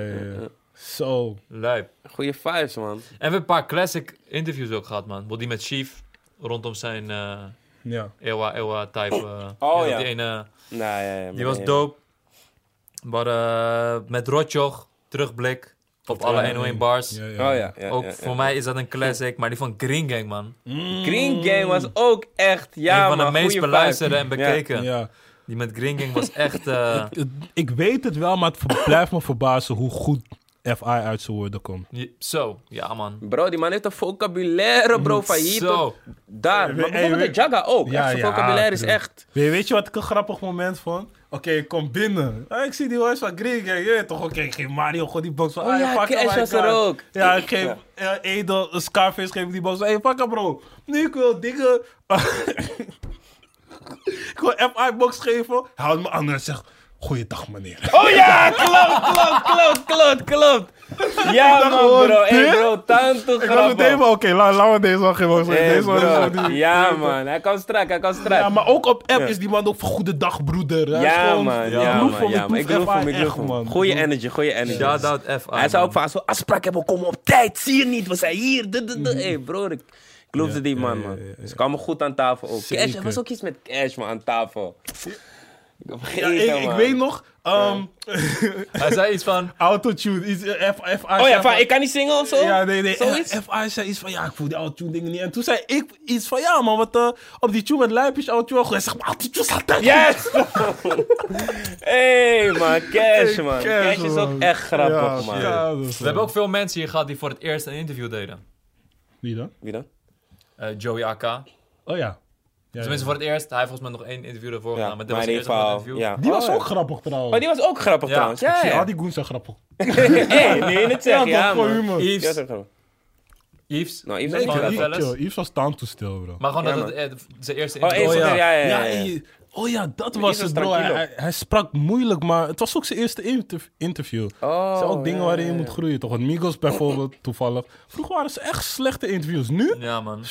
Zo. Lijp. Goeie vibes, man. En we hebben een paar classic interviews ook gehad, man. Bijvoorbeeld die met Chief, rondom zijn Ja. Ewa type. Oh, ja. Die ene, Ja. die was dope. Maar met Rotjoch, terugblik op alle 101 bars. Oh ja. Ook voor mij is dat een classic, maar die van Green Gang, man. Green Gang was ook echt, ja, Een van de man, meest goeie beluisterde vibe. en bekeken. Ja. Die met Green Gang was echt... Ik weet het wel, maar het blijft me verbazen hoe goed FI uit zijn woorden komt. Zo, ja, man. Bro, die man heeft een vocabulaire, bro, van hier Zo. tot daar. Maar Hey, bijvoorbeeld de Jagga ook. Ja, Echt, zijn ja, vocabulaire is bro. echt... Weet je wat ik een grappig moment vond? Oké, ik kom binnen. Ik zie die boys van Green Gang. Je weet toch, oké, ik geef Mario gewoon die box van... Oh ja, fuck Cash hem, was hij er kan. ook. Ja, ik geef Edel, Scarface, geef ik die box. Hey, fuck hem, bro. Nu ik wil dingen... ik wil FI-box geven. Hij houdt me aan en zegt... Goeiedag, meneer. Oh ja, klopt. Ja, man, bro. Hey, bro, tuin toe Ik was meteen grappig. van, oké, laten we deze wel geven. Hey, Deze one is bro. gewoon niet. Ja, man. Hij kan strak. Ja, maar ook op app is die man ook van goeiedag, broeder. Hij is Ja, gewoon- man. Ik Ja, geloof man. hem, Ik geloof hem. echt, man. Goeie energy. Shout-out FI. Hij zou ook van, als we afspraak hebben, we komen op tijd. Zie je niet, we zijn hier. Hé, bro, ik geloofde die man, man. Ze kwamen goed aan tafel ook. Cash, er was ook iets met Cash, man, aan tafel. Ik heb Ja, vergeten, ik man. weet nog, Hij zei iets van... autotune, iets, FI Oh ja, van, ik kan niet zingen of zo? Ja, nee. Zoiets? FI zei iets van, ja, ik voel die autotune dingen niet. En toen zei ik iets van, ja man, wat op die tune met Lijpjes autotune wel goed. Hij zegt, maar autotune staat uit. Yes! Hey, man, Cash, man. Cash, Cash is ook man. echt grappig, Ja, man. ja, dat is We hebben ook veel mensen hier gehad die voor het eerst een interview deden. Wie dan? Wie dan? Joey AK. Oh ja. Tenminste voor het eerst. Hij heeft volgens mij nog 1 interview ervoor gedaan. Maar dit was maar het in eerste ieder van het geval, interview. ja. Die was Oh, ook grappig trouwens. Oh, die was ook grappig Ja. trouwens. Ja, Ja, ja. die Goens zijn grappig. Hey, nee, je het zeggen, ja, toch, gewoon man. humor. Ja, Yves. zeg maar. Yves. Nou, Yves Nee, is ook gewoon grappig. Fellas. Yves was down to still, bro. Maar gewoon Ja, dat het zijn eerste Oh, interview. even, ja. Oh ja, dat Die was was het, bro. tranquilo. Hij sprak moeilijk, maar het was ook zijn eerste interview. Oh, Er zijn ook dingen ja, waarin je ja, moet ja. groeien, toch? Want Migos bijvoorbeeld, toevallig. Vroeger waren ze echt slechte interviews. Nu? Ja, man.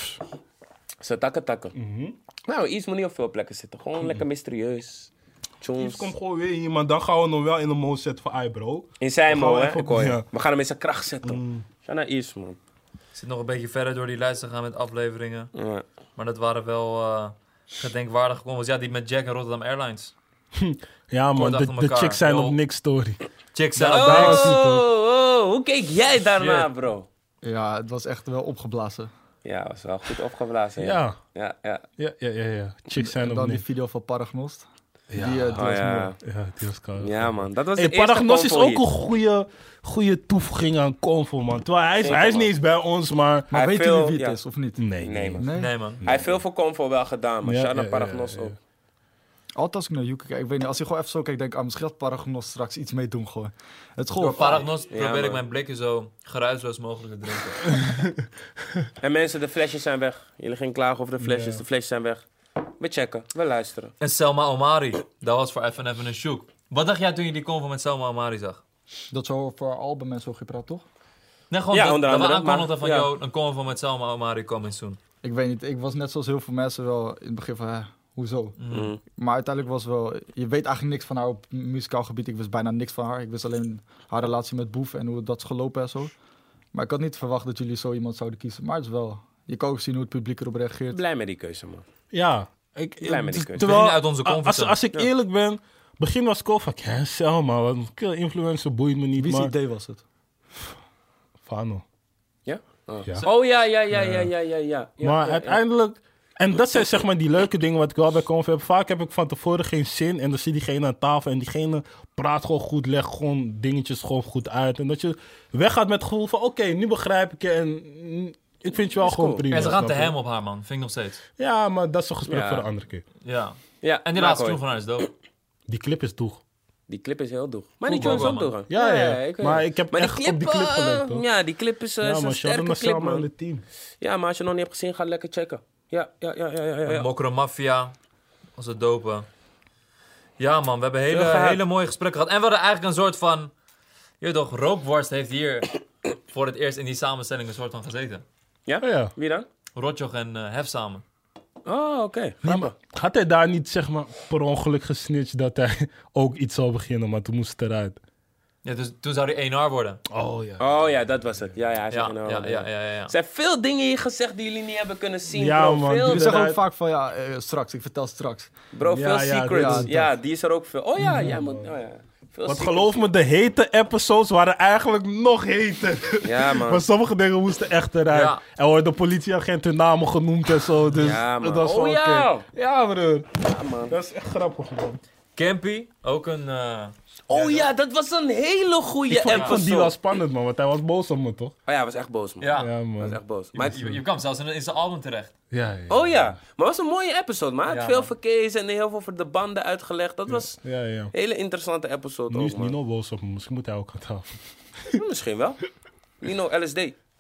Ze takken. Nou, Yves moet niet op veel plekken zitten. Gewoon lekker mysterieus. Yves Tunes. komt gewoon weer hier, maar dan gaan we nog wel in de mode zetten van, bro. In zijn Dan gaan mo, we hè? even- Ik hoor je. ja. We gaan hem in zijn kracht zetten. Ga naar Yves, man. Ik zit nog een beetje verder door die lijst te gaan met afleveringen. Ja. Maar dat waren wel gedenkwaardige convos. Ja, die met Jack en Rotterdam Airlines. Ja, man, achter de elkaar. chicks zijn Heel- op niks story. Chicks zijn Oh, daar was hij toch. hoe keek jij daarna, Shit. bro? Ja, het was echt wel opgeblazen. Ja, was wel goed opgeblazen. Ja. Ja. Ja. Chicks zijn En op dan die niks. video van Paragnost. Ja. Die Oh, was ja. mooi. Ja, die was koud. Ja, man. Dat was Hey, de eerste Paragnos is convo ook hier. een goede toevoeging aan Convo, man. Terwijl hij is Zeker, niet man. eens bij ons, maar... Maar Hij weten veel- jullie wie het ja. is, of niet? Nee, man. Nee? Nee, man. Hij heeft veel voor Convo wel gedaan, maar Ja, Shana ja, Paragnos ja. ook. Altijd als ik naar Yuki kijk, ik weet niet, als je gewoon even zo kijkt, denk ik, misschien gaat Paragnost straks iets mee doen gewoon. Het is Door gewoon... Paragnos Ja, probeer ik man. mijn blikken zo geruisloos mogelijk te drinken. En mensen, de flesjes zijn weg. Jullie gingen klagen over de flesjes. Ja. De flesjes zijn weg. We checken. We luisteren. En Selma Omari. Dat was voor even een shook. Wat dacht jij toen je die convo met Selma Omari zag? Dat zou voor album en zo gepraat, toch? Nee, gewoon Ja, dat, onder dat we andere, aankondigden van, maar- ja. yo, een convo met Selma Omari coming soon. Ik weet niet, ik was net zoals heel veel mensen wel in het begin van, hoezo? Mm. Maar uiteindelijk was wel, je weet eigenlijk niks van haar op muzikaal gebied. Ik wist bijna niks van haar. Ik wist alleen haar relatie met Boef en hoe dat is gelopen en zo. Maar ik had niet verwacht dat jullie zo iemand zouden kiezen. Maar het is wel, je kan ook zien hoe het publiek erop reageert. Blij met die keuze, man. Ja. Blij met die keuze. Terwijl, We gingen uit onze comfortzone. als ik eerlijk ben, begin was Kof van, ja, Selma, wat een influencer boeit me niet, Wie maar... zijn idee was het? Fano. Ja? Oh, Ja. Oh, ja. Maar uiteindelijk... En dat zijn zeg maar die leuke dingen wat ik wel bij Convo heb. Vaak heb ik van tevoren geen zin en dan zit diegene aan tafel en diegene praat gewoon goed, legt gewoon dingetjes gewoon goed uit. En dat je weggaat met het gevoel van oké, nu begrijp ik je en ik vind je wel Is gewoon cool. prima. En ze gaan te snap je? hem op haar, man. Vind ik nog steeds. Ja, maar dat is een gesprek Ja. voor de andere keer. Ja. Ja, En die maar laatste gooi. toen van haar is dope. Die clip is toch. Die clip is heel doeg. Maar Cool, die tune is man. ook doeg. Ja. weet Maar het. ik heb Maar echt op die clip gelet, toch? Ja, die clip is, Ja, is maar een shout-out sterke naar clip, Selma en man. het team. Ja, maar als je nog niet hebt gezien, ga lekker checken. Ja. Mokro Mafia. Als het dope. Ja, man. We hebben Veel gehad. hele mooie gesprekken gehad. En we hadden eigenlijk een soort van... Je weet toch, Rookworst heeft hier voor het eerst in die samenstelling een soort van gezeten. Ja? Oh ja. Wie dan? Rotjoch en Hef samen. Oh, oké. Nee, maar had hij daar niet zeg maar per ongeluk gesnitcht dat hij ook iets zou beginnen, maar toen moest het eruit. Ja, dus toen zou hij 1R worden. Oh ja. Oh ja, dat was het. Ja, hij Ja, zegt nou. ja. Er zijn veel dingen hier gezegd die jullie niet hebben kunnen zien, Ja, bro. man, Veel, Jullie zeggen ook eruit. vaak van, straks, ik vertel straks. bro, Ja, veel ja, secrets. ja, Ja, die is er ook veel. Oh ja, jij moet... Oh ja. Veel Want secrets. geloof me, de hete episodes waren eigenlijk nog heter. Ja, man. Maar sommige dingen moesten echt eruit. Ja. Er worden politieagenten hun namen genoemd en zo. Dus Ja, man. dat was Oh, wel ja. oké. Ja, broer. Ja, man. Dat is echt grappig, man. Campy, ook een... Oh ja, dat was een hele goede Ik vond episode. die wel spannend, man. Want hij was boos op me, toch? Oh ja, hij was echt boos, man. ja, Ja, Hij man. was echt boos. Maar je kwam zelfs in zijn album terecht. Ja. oh ja, maar het was een mooie episode, man. Hij had Ja, veel man. verkeers en heel veel over de banden uitgelegd. Dat was Ja. een hele interessante episode Nu ook, is man. Nino boos op me. Misschien moet hij ook aan tafel. Misschien wel. Nino LSD.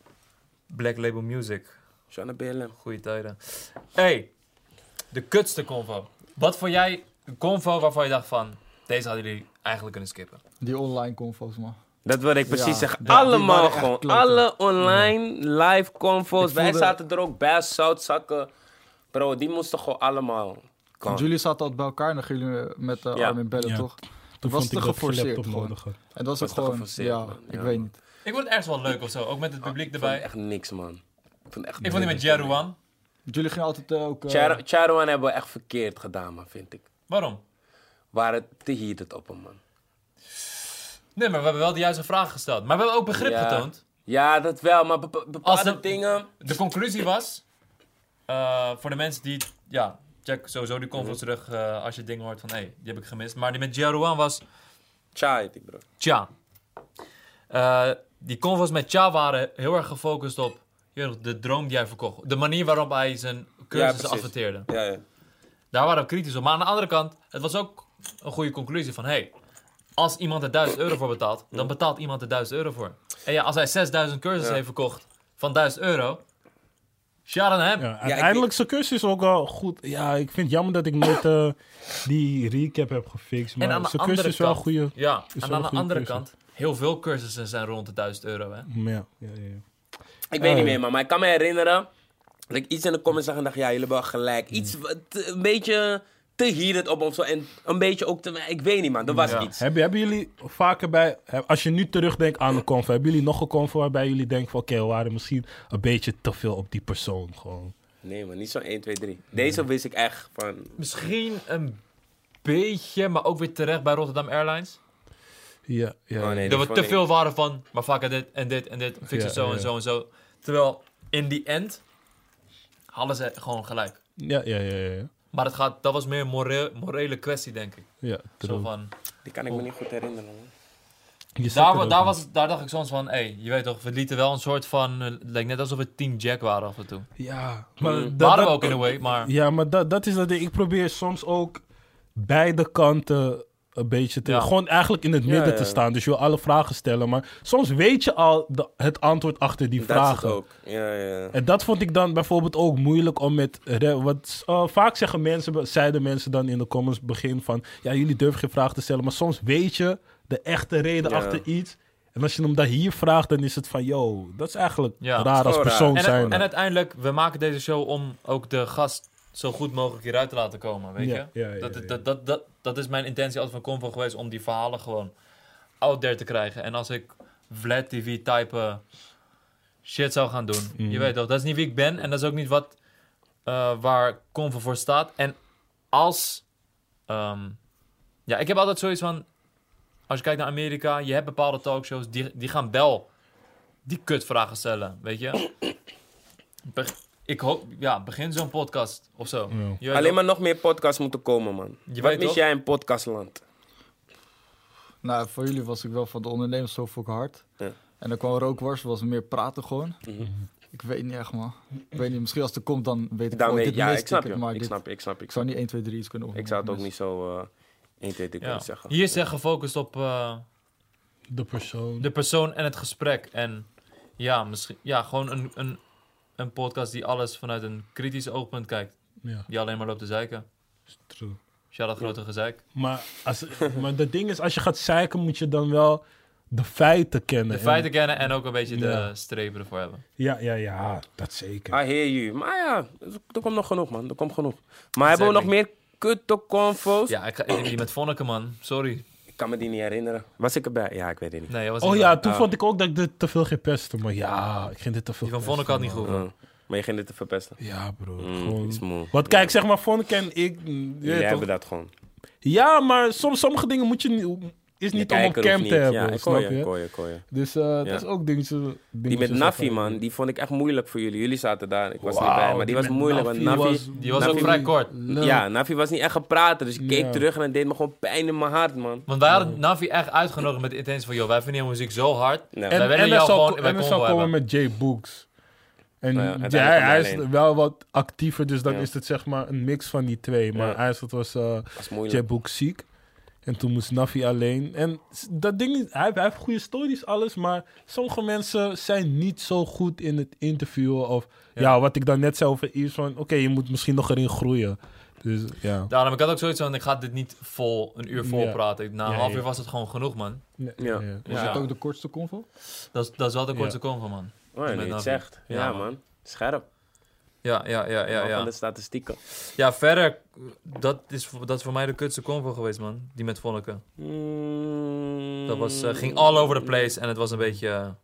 Black Label Music. Shanna BLM. Goeie tijden. Hey, de kutste convo. Wat vond jij een convo waarvan je dacht van... Deze hadden jullie eigenlijk kunnen skippen. Die online confo's, man. Dat wilde ik precies Ja, zeggen. die Allemaal waren echt gewoon. kloten. Alle online live confo's. Ik Wij voelde- zaten er ook bij, zoutzakken. Bro, die moesten gewoon allemaal. Want jullie zaten altijd bij elkaar en dan gingen jullie met Ja. Armin bellen, Ja. toch? Toen was vond te ik dat geforceerd Philip gewoon. nodig had. En dat was Was ook te gewoon... geforceerd, Ja, man. ik Ja. weet niet. Ik vond het ergens wel leuk of zo. Ook met het publiek Ik vond erbij. echt niks, man. Ik vond echt Ik vond die met Jerouan. Jullie gingen altijd ook... Charouan hebben we echt verkeerd gedaan, man, vind ik. Waarom? Waren te heated op hem, man. Nee, maar we hebben wel de juiste vragen gesteld. Maar we hebben ook begrip Ja. getoond. Ja, dat wel, maar bepaalde Als de- dingen... De conclusie was... voor de mensen die... Ja, check sowieso die convo terug als je dingen hoort van... Hé, die heb ik gemist. Maar die met Jerouan was... Tja, heet ik, bro. Tja. Die convo's met Tja waren heel erg gefocust op... de droom die hij verkocht. De manier waarop hij zijn cursussen precies. adverteerde. Ja, ja. Daar waren we kritisch op. Maar aan de andere kant, het was ook een goede conclusie van... Hey, als iemand er €1.000 voor betaalt, dan betaalt iemand er €1.000 voor. En ja, als hij 6.000 cursussen heeft verkocht van €1.000... shout aan hem. Ja, uiteindelijk zijn cursus is ook wel goed. Ja, ik vind het jammer dat ik nooit die recap heb gefixt. Maar En aan de zijn cursus andere is wel een kant... goede... Ja, is en wel aan een de goede andere cursus. kant... Heel veel cursussen zijn rond de €1.000, hè. Ja. Ik weet niet meer, man. Maar ik kan me herinneren dat ik iets in de comments zag en dacht, ja, jullie hebben wel gelijk. Iets een beetje te heated op of zo. En een beetje ook te... Ik weet niet, man. Er was Ja. iets. Hebben jullie vaker bij... Als je nu terugdenkt aan de convo, hebben jullie nog een convo waarbij jullie denken van... Oké, we waren misschien een beetje te veel op die persoon gewoon. Nee, man. Niet zo 1, 2, 3. Deze wist ik echt van... Misschien een beetje, maar ook weer terecht bij Rotterdam Airlines. Ja, ja. Oh, nee, Dat we vond te ik- veel waren van, maar vaak dit en dit en dit, fix het Ja, zo ja. en zo en zo. Terwijl, in die end, hadden ze gewoon gelijk. Ja. Maar dat was meer een morele kwestie, denk ik. Ja, Zo true. van, Die kan ik me niet goed herinneren, man. Je zat er ook in. daar dacht ik soms van, je weet toch, we lieten wel een soort van, het leek net alsof we Team Jack waren af en toe. Ja, maar Waren we ook in a way, maar... Ja, maar dat is dat ding. Ik probeer soms ook beide kanten een beetje te... Ja. Gewoon eigenlijk in het midden ja. te staan. Dus je wil alle vragen stellen. Maar soms weet je al het antwoord achter die Dat is vragen. het ook. Ja. En dat vond ik dan bijvoorbeeld ook moeilijk om met... vaak zeiden mensen dan in de comments begin van... Ja, jullie durven geen vragen te stellen. Maar soms weet je de echte reden Ja. achter iets. En als je hem daar hier vraagt, dan is het van... Yo, dat is eigenlijk Ja. raar als Gewoon persoon raar. zijn. En uiteindelijk, we maken deze show om ook de gast zo goed mogelijk hieruit te laten komen, weet Ja, je? ja, ja, ja. Dat is mijn intentie altijd van Convo geweest, om die verhalen gewoon out there te krijgen. En als ik Vlad TV-type shit zou gaan doen, je weet toch, dat is niet wie ik ben en dat is ook niet wat waar Convo voor staat. En als... ja, ik heb altijd zoiets van... Als je kijkt naar Amerika, je hebt bepaalde talkshows, die gaan wel die kutvragen stellen, weet je? Ik hoop, begin zo'n podcast of zo. Ja. Je weet Alleen toch? maar nog meer podcasts moeten komen, man. Je Wat weet mis toch? jij in podcastland? Nou, voor jullie was ik wel van de ondernemers zo fucking hard. Ja. En dan kwam Rookworst, was meer praten gewoon. Mhm. Ik weet niet echt, man. Ik weet niet, misschien als het er komt, dan weet ik Dan wel, weet- dit ja, mist ik snap het, je. maar Ik dit- snap je. Ik zou niet 1, 2, 3 iets kunnen Ik zou het ook niet zo 1, 2, 3 Ja. kunnen zeggen. Hier is echt gefocust op De persoon. de persoon en het gesprek. En ja, misschien, gewoon een podcast die alles vanuit een kritisch oogpunt kijkt. Ja, Die alleen maar loopt te zeiken. true. Shout-out grote gezeik. Maar het ding is, als je gaat zeiken, moet je dan wel de feiten kennen. De En- feiten kennen en ook een beetje Ja. de strepen ervoor hebben. Ja, dat zeker. I hear you. Maar ja, er komt nog genoeg, man. Er komt genoeg. Maar hebben we nog meer kutte confo's? Ja, ik denk die met Vonneke, man. Sorry. Ik kan me die niet herinneren. Was ik erbij? Ja, ik weet het niet. Nee, dat was Oh niet ja, waar. toen vond ik ook dat ik dit te veel ging pesten. Maar ja, ik ging dit te veel Die van pesten, Vonneke had niet man. goed. Oh, maar je ging dit te verpesten. Ja, bro. Is Gewoon... moe. Want kijk, zeg maar, Vonneke en ik... Jullie ja, toch? hebben dat gewoon. Ja, maar sommige dingen moet je niet... Is niet om op Kijker cam of te niet. hebben, Ja, ik snap hoor je? je, ik hoor je. Dus dat is ook dingetjes... Die met Nafi, man, die vond ik echt moeilijk voor jullie. Jullie zaten daar, ik was niet bij, maar die was met moeilijk. Want Nafi, Die was ook vrij kort. ja, Nafi was niet echt gepraten, dus ik keek Ja. terug en het deed me gewoon pijn in mijn hart, man. Want wij hadden Navi echt uitgenodigd met de intentie van... Joh, wij vinden jouw muziek zo hard. Ja. Wij willen En jou er gewoon zal, bij en er zal Convo komen hebben. met Jay Books. En Nou ja, ja, uiteindelijk hij kwam is hij alleen. wel wat actiever, dus dan Ja. is het zeg maar een mix van die twee. Maar Ja. eigenlijk was Dat was moeilijk. Jay Books ziek. En toen moest Nafi alleen. En dat ding is, hij heeft goede stories, alles. Maar sommige mensen zijn niet zo goed in het interviewen. Of ja, wat ik dan net zei over iets van... Oké, je moet misschien nog erin groeien. Dus ja. Daarom, ik had ook zoiets van, ik ga dit niet een uur vol Ja. praten. Na een Ja, half ja. uur was het gewoon genoeg, man. Ja. Dus Was ja, het ook de kortste convo? dat is wel de kortste Ja. convo, man. Oh, ja, Met niet Navi. zegt. Ja, Ja, man. Scherp. Ja. Van de statistieken. Ja, verder, dat is voor mij de kutste convo geweest, man. Die met Vonneke. Dat was, ging all over the place en het was een beetje,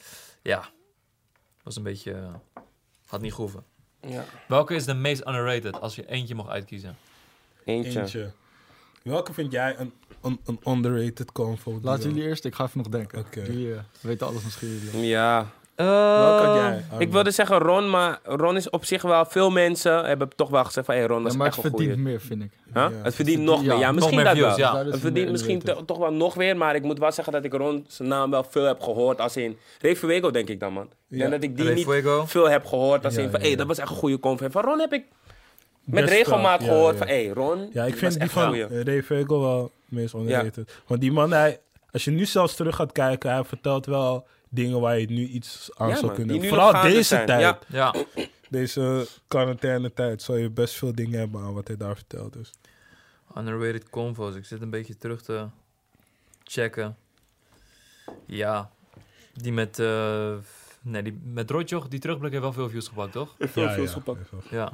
had niet gehoeven. Ja. Welke is de meest underrated als je eentje mag uitkiezen? Eentje. Welke vind jij een underrated convo? Laten jullie eerst, ik ga even nog denken. Oké. Jullie weten alles misschien. Jullie. Ja. Welke had jij? Ik wilde zeggen Ron, maar Ron is op zich wel... Veel mensen hebben toch wel gezegd van... Hey, Ron, dat Ja, is maar echt het een verdient goeie. meer, vind ik. Huh? Ja. Het verdient nog meer. Ja, nog misschien meer dat views, wel. ja. Daar is Het verdient meer misschien underrated. toch wel nog weer, maar ik moet wel zeggen dat ik Ron zijn naam wel veel heb gehoord als in... Ray Fuego denk ik dan, man. Ik Ja. denk dat ik die Ray niet Fuego? veel heb gehoord als Ja, in van... ja, Hey, ja. dat was echt een goede convo. En van Ron heb ik met Best regelmaat wel, ja, gehoord ja. van... Hey, Ron, Ja, ik was vind die echt van goeie. Ray Fuego wel het meest underrated. Want die man, als je nu zelfs terug gaat kijken, hij vertelt wel dingen waar je nu iets aan Ja, zou man, kunnen die nu Vooral nog gaande deze zijn. tijd, Ja. Ja, deze quarantaine-tijd, zou je best veel dingen hebben aan wat hij daar vertelt. Dus. underrated convo's. Ik zit een beetje terug te checken. Ja, die met... die met Rotjoch, die terugblik heeft wel veel views gepakt, toch? Veel views gepakt. Ja.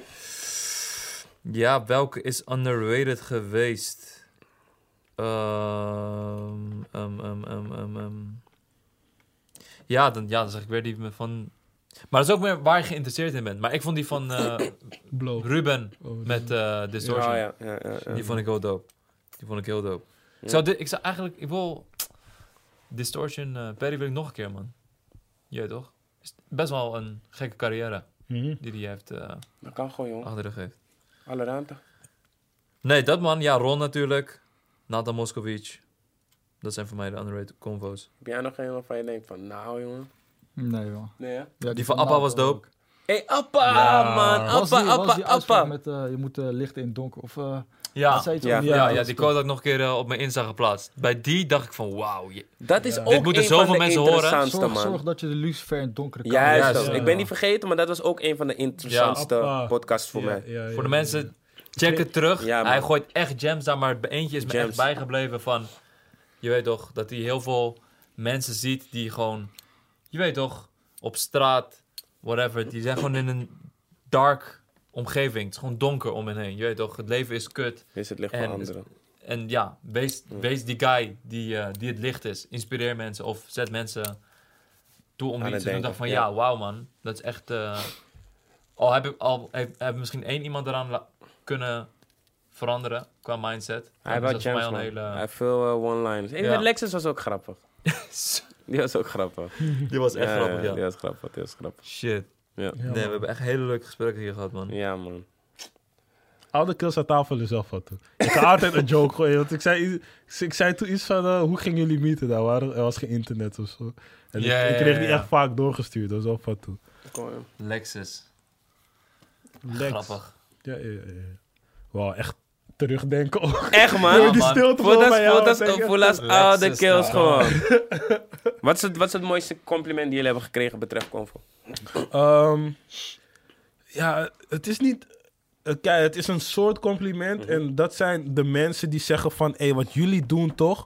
Ja, welke is underrated geweest? Ja, dan zeg ik weer die van... Maar dat is ook meer waar je geïnteresseerd in bent. Maar ik vond die van Blow. Ruben Oh, met Distortion. Ja. Die vond ik heel dope. Ja. Ik wil Distortion, Perry wil ik nog een keer, man. Jij toch? Is best wel een gekke carrière Mhm. die hij heeft Dat kan gewoon, jongen. achter de rug heeft. Alle ruimte. Nee, dat man. Ja, Ron natuurlijk. Nathan Moskovic. Dat zijn voor mij de underrated convo's. Heb jij nog een waarvan je denkt van... Nou, jongen. Nee, joh. Nee, hè? Ja, Die van Appa was Nato dope. ook. Hey, Appa, Ja. man. Was die Appa. uitspraak met je moet lichten in donker? Of Ja, wat zei je Ja. toen? ja, dat die is quote had ik nog een keer op mijn Insta geplaatst. Bij die dacht ik van wauw. Dat is Ja. ook Dit moeten een zoveel van de mensen horen. interessantste, man. Zorg dat je de lucifer in het donkere kan. Juist, Juist, zo. ja. Ik ben niet vergeten, maar dat was ook een van de interessantste Appa. podcasts voor mij. Voor de mensen, check het terug. Ja, man. Hij gooit echt gems daar, maar eentje is me Gems. echt bijgebleven van... Je weet toch, dat hij heel veel mensen ziet die gewoon... Je weet toch, op straat, whatever. Die zijn gewoon in een dark omgeving. Het is gewoon donker om hen heen. Je weet toch, het leven is kut. Is het licht En- voor anderen. En ja, wees die guy die het licht is. Inspireer mensen of zet mensen toe om Aan iets het te doen. Ik denken, dacht van ja. ja, wauw man. Dat is echt... heb misschien één iemand eraan kunnen veranderen qua mindset. Hij Dan is heeft dat wel voor gems, mij man. een Hij heeft veel one-liners. Hey, Ja. met Lexus was ook grappig. Die was ook grappig. Die was echt grappig, ja. Die was grappig. Shit. Ja, Ja, Nee, man. we hebben echt hele leuke gesprekken hier gehad, man. ja man. Al de kills aan tafel is zelf wat. Ik ga altijd een joke gooien. Want ik zei toen iets van, hoe gingen jullie meeten daar? Er was geen internet of zo. En Ja, ik ja, kreeg ja, die ja. echt vaak doorgestuurd. Dat was wel wat toe. Kom, joh. Lexus. Lex. Grappig. Ja. Wauw, echt terugdenken ook. Echt man. Hoor je die man. stilte van bij jou? Voel als oude Lexus, kills nou. gewoon. Wat is het mooiste compliment die jullie hebben gekregen betreft Convo? Ja, het is niet... Kijk, het is een soort compliment. En dat zijn de mensen die zeggen van... Hé, wat jullie doen toch?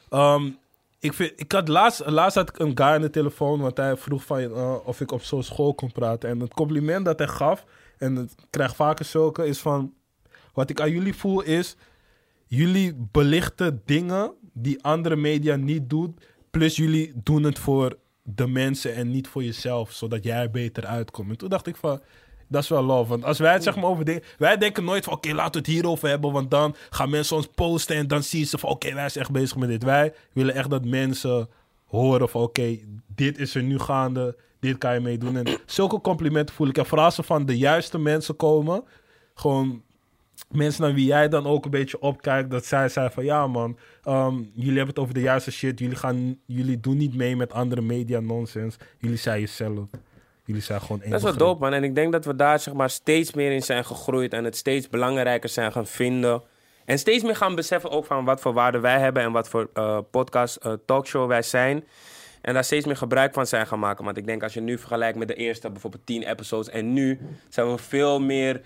Ik had laatst had ik een guy aan de telefoon... Want hij vroeg van of ik op zo'n school kon praten. En het compliment dat hij gaf... En ik krijg vaker zulke... Is van... Wat ik aan jullie voel is... Jullie belichten dingen... Die andere media niet doet. Plus jullie doen het voor de mensen... En niet voor jezelf. Zodat jij er beter uitkomt. En toen dacht ik van... Dat is wel love. Want als wij het zeg maar over dingen... Wij denken nooit van... Oké, laten we het hierover hebben. Want dan gaan mensen ons posten. En dan zien ze van... Oké, wij zijn echt bezig met dit. Wij willen echt dat mensen horen van... Oké, dit is er nu gaande. Dit kan je meedoen. En zulke complimenten voel ik. En vooral als ze van de juiste mensen komen... Gewoon... Mensen naar wie jij dan ook een beetje opkijkt... Dat zij zeiden van... Ja man, jullie hebben het over de juiste shit. Jullie doen niet mee met andere media nonsense. Jullie zijn jezelf. Jullie zijn gewoon één Dat is wel begrip. dope, man. En ik denk dat we daar zeg maar, steeds meer in zijn gegroeid. En het steeds belangrijker zijn gaan vinden. En steeds meer gaan beseffen ook van wat voor waarde wij hebben. En wat voor podcast, talkshow wij zijn. En daar steeds meer gebruik van zijn gaan maken. Want ik denk als je nu vergelijkt met de eerste bijvoorbeeld 10 episodes. En nu zijn we veel meer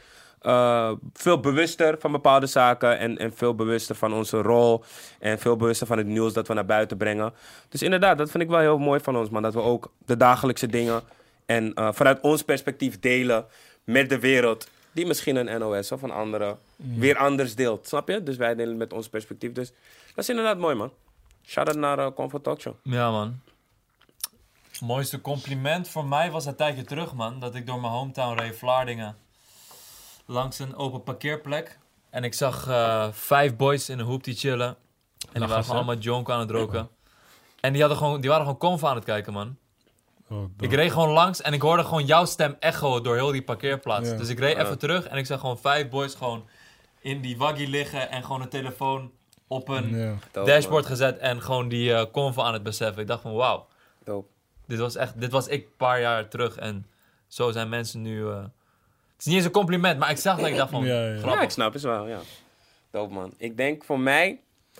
veel bewuster van bepaalde zaken en veel bewuster van onze rol en veel bewuster van het nieuws dat we naar buiten brengen. Dus inderdaad, dat vind ik wel heel mooi van ons, man. Dat we ook de dagelijkse dingen en vanuit ons perspectief delen met de wereld die misschien een NOS of een andere weer anders deelt. Snap je? Dus wij delen met ons perspectief. Dus dat is inderdaad mooi, man. Shout-out naar Comfort Talk Show. Ja, man. Mooiste compliment voor mij was een tijdje terug, man. Dat ik door mijn hometown reed, Vlaardingen. Langs een open parkeerplek. En ik zag 5 boys in een hoek die chillen. En die waren gewoon allemaal jonk aan het roken. En die waren gewoon Convo aan het kijken, man. Ik reed gewoon langs en ik hoorde gewoon jouw stem echo door heel die parkeerplaats. Ja. Dus ik reed even terug en ik zag gewoon 5 boys gewoon in die waggie liggen en gewoon een telefoon op een Dope, dashboard man. gezet en gewoon die Convo aan het beseffen. Ik dacht van wauw, Dope. dit was ik een paar jaar terug en zo zijn mensen nu... het is niet eens een compliment, maar ik zag dat ik dacht van Ja. grappig. Ja, ik snap het wel, ja. Dope, man. Ik denk voor mij...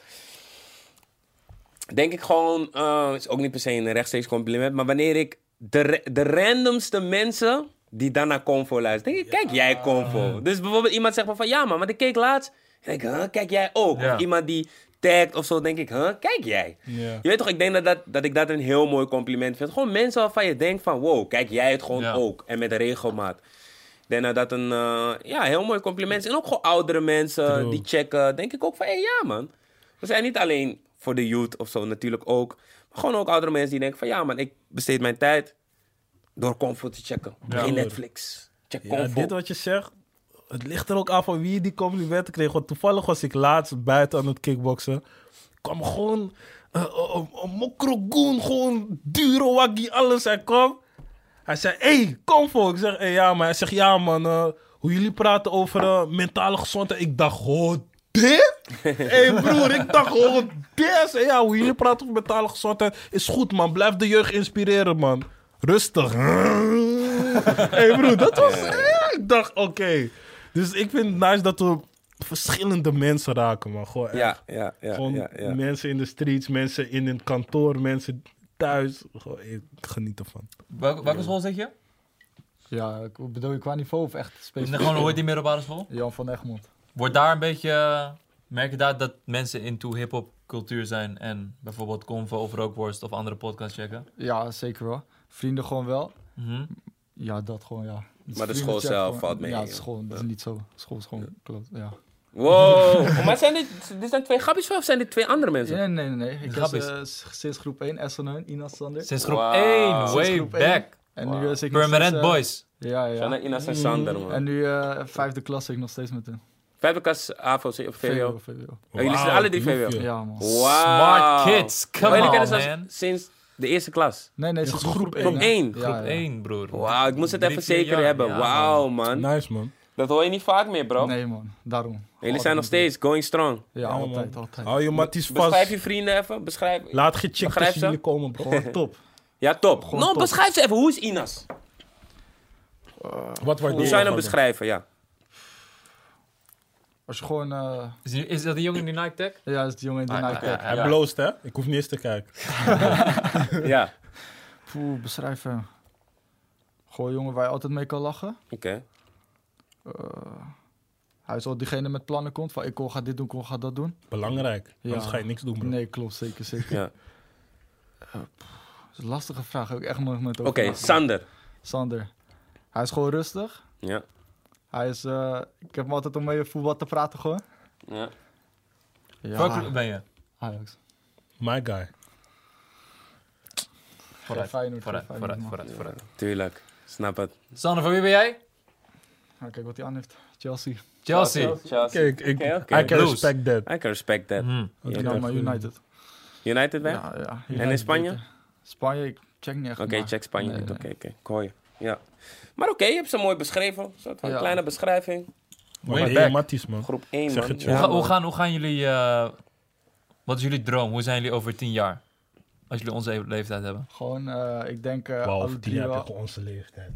Denk ik gewoon... Het is ook niet per se een rechtstreeks compliment... maar wanneer ik de randomste mensen... die dan naar Convo luisteren... denk ik, kijk jij Convo? Dus bijvoorbeeld iemand zegt van... ja man, maar ik keek laatst... en denk ik, huh, kijk jij ook? Ja. Of iemand die tagt of zo... denk ik, huh, kijk jij? Ja. Je weet toch, ik denk dat ik dat een heel mooi compliment vind. Gewoon mensen waarvan je denkt van... wow, kijk jij het gewoon ook? En met regelmaat. Ik denk dat dat een heel mooi compliment is. En ook gewoon oudere mensen True. die checken. Denk ik ook van, ja man. We zijn niet alleen voor de youth of zo natuurlijk ook. Maar gewoon ook oudere mensen die denken van... ja man, ik besteed mijn tijd door Comfort te checken. Geen Netflix. Check Ja, Comfort. dit wat je zegt, het ligt er ook aan van wie die complimenten kreeg. Want toevallig was ik laatst buiten aan het kickboksen. Kwam gewoon een mokrogoen, gewoon dure waggie, alles. Hij kwam. Hij zei, hey, Comfort. Ik zeg, ja, maar hij zegt, ja man, hoe jullie praten over mentale gezondheid. Ik dacht, dit? Hé broer, ik dacht gewoon dit. Hij zei, ja, hoe jullie praten over mentale gezondheid is goed man. Blijf de jeugd inspireren man. Rustig. Hé broer, dat was... ik dacht, oké. Dus ik vind het nice dat we verschillende mensen raken man. Gewoon echt. Ja. Gewoon mensen in de streets, mensen in een kantoor, mensen thuis. Gewoon, ik geniet ervan. Welke school zit je? Ja, bedoel je qua niveau of echt Is specifiek? het gewoon hoe heet die middelbare school? Jan van Egmond. Wordt daar een beetje... merk je daar dat mensen into hip-hop cultuur zijn en bijvoorbeeld Convo of Rookworst of andere podcasts checken? Ja, zeker wel. Vrienden gewoon wel. Mhm. Ja, dat gewoon, ja. Dus Maar de vrienden school checken zelf gewoon. valt mee. Ja, het is gewoon, dat is niet zo. School is gewoon klopt, ja. Wow. Maar zijn dit zijn 2 grapjes of zijn dit 2 andere mensen? Nee. Ik grap heb sinds groep 1 Esselneun, Inas Sander. Sinds groep Wow. 1, Sinds way groep 1. back. En nu zit ik Permanent nog steeds, Boys. Ja. Zijn Inas en Sander, man. En nu 5e klas zit ik nog steeds met hen. 5e klas AVO of VWO? VWO. Oh, jullie zitten alle 3 VWO? Wauw, Ja, man. Wow. Smart kids, come jullie on, kennen ze man. sinds de eerste klas? Nee, sinds groep 1. Groep 1. Groep 1, broer. Wauw, ik moest het 3-4 even zeker jaar. hebben. Ja, Wauw, man. Nice man. Dat hoor je niet vaak meer, bro. Nee, man. Daarom. Jullie zijn nog steeds going strong. Ja, man. altijd. Hou je matties Beschrijf vast. je vrienden even. Beschrijf. Laat gecheckt Begrijp als ze? jullie komen bro. Gewoon top. Ja, top. Gewoon No, top. beschrijf ze even. Hoe is Inas? Wat Hoe zou je hem beschrijven, ja. Als je gewoon... Is dat die jongen in die Nike Tech? ja, dat is die jongen in de Nike Tech. Hij Ja. bloost hè? Ik hoef niet eens te kijken. Ja, Poeh, beschrijven. Gewoon jongen waar je altijd mee kan lachen. oké. Hij is al diegene met plannen komt. Van ik ga dit doen, ik ga dat doen. Belangrijk. Ja. Anders ga je niks doen bro. Nee, klopt. Zeker. Ja. Dat is een lastige vraag. Heb ik echt nog nooit over Oké, nagedacht. Sander. Sander. Hij is gewoon rustig. Ja. Hij is... ik heb hem altijd om mee voetbal te praten gewoon. Ja. Welke club ben je? Ajax. My guy. Vooruit, Feyenoord, vooruit, Feyenoord, vooruit, man. vooruit. Tuurlijk. Snap het. Sander, voor wie ben jij? Ja, kijk wat hij aan heeft. Chelsea. Chelsea. Kijk, Oké. I can Blues. respect that. I can respect that. Mhm. Oké, Ja, maar goed. United. United weg? Ja. En in Spanje? Spanje, ik check niet echt. Oké, maar- check Spanje Nee, niet. nee. Oké. Ik hoor je. Ja. Maar oké, je hebt ze mooi beschreven. Een soort van Ja. kleine beschrijving. Maar Way hey, back. matties man. Groep 1, Zeg man. het je. Ja, Hoe man. gaan jullie... wat is jullie droom? Hoe zijn jullie over 10 jaar? Als jullie onze leeftijd hebben. Gewoon, ik denk Wauw, alle over 10 drie jaar heb wel. je gewoon onze leeftijd.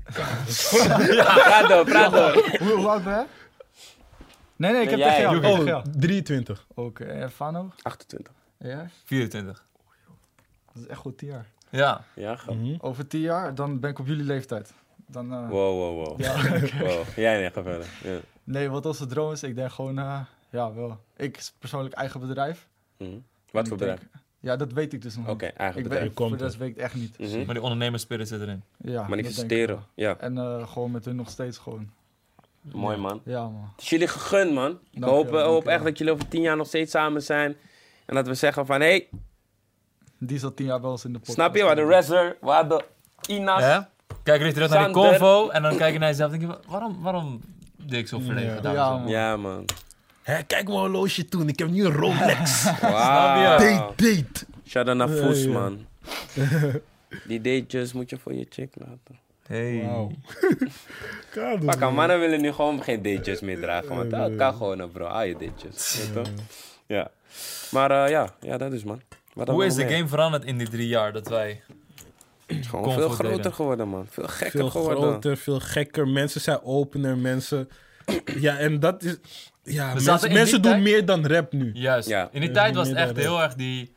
Praat door. Hoe oud ben je? Nee, ik heb jij, tegen jou. Joekie. Tegen jou. Oh, 23. Oké, en Fano? 28. Ja, 24. dat is echt goed 10 jaar. Ja. Ja, grap. Over 10 jaar, dan ben ik op jullie leeftijd. Dan, Wow. Ja, Wow. Jij nee, ga verder. Ja. Nee, wat onze droom is, ik denk gewoon, ja wel. Ik persoonlijk eigen bedrijf. Wat voor Ik denk- bedrijf? Ja, dat weet ik dus nog Oké, niet. eigen Ik bedrijf. weet, Komt voor de rest er. weet ik het echt niet. Mhm. Maar die ondernemersspirit zit erin. Ja, dat denk ik Manifesteren. wel. Ja, En gewoon met hun nog steeds gewoon. mooi man. Ja, man. Het is jullie gegund, man. Ik Dankjewel, hoop dankjewel. echt dat jullie over 10 jaar nog steeds samen zijn. En dat we zeggen van, hey, Die zat 10 jaar wel eens in de podcast. snap je? We hadden Wrestler, we hadden Inas. Ja? Kijk je terug naar die Sander. convo en dan kijk je naar jezelf en denk je, waarom deed ik zo verlegen? Ja. daar Ja, zo? man. Ja, man. Hé, kijk mijn horloge toen. Ik heb nu een Rolex. Wauw. Date. Shout-out naar Foes, Ja. man. Die datejes moet je voor je chick laten. Hey. Wauw. Pak aan, mannen willen nu gewoon geen datejes meer dragen. Want dat kan gewoon, bro. Hou je datejes. Weet je toch? Ja. Maar ja, dat is, man. Wat Hoe dan is nog de meer? game veranderd in die 3 jaar dat wij... Het is gewoon Comfort veel groter delen? geworden, man. Veel gekker Veel geworden. groter, veel gekker. Mensen zijn opener. Mensen... Ja, en dat is... Ja, zaten mensen, in die mensen doen tijd- meer dan rap nu. Juist. Ja. In die tijd was het Meer echt dan heel erg die...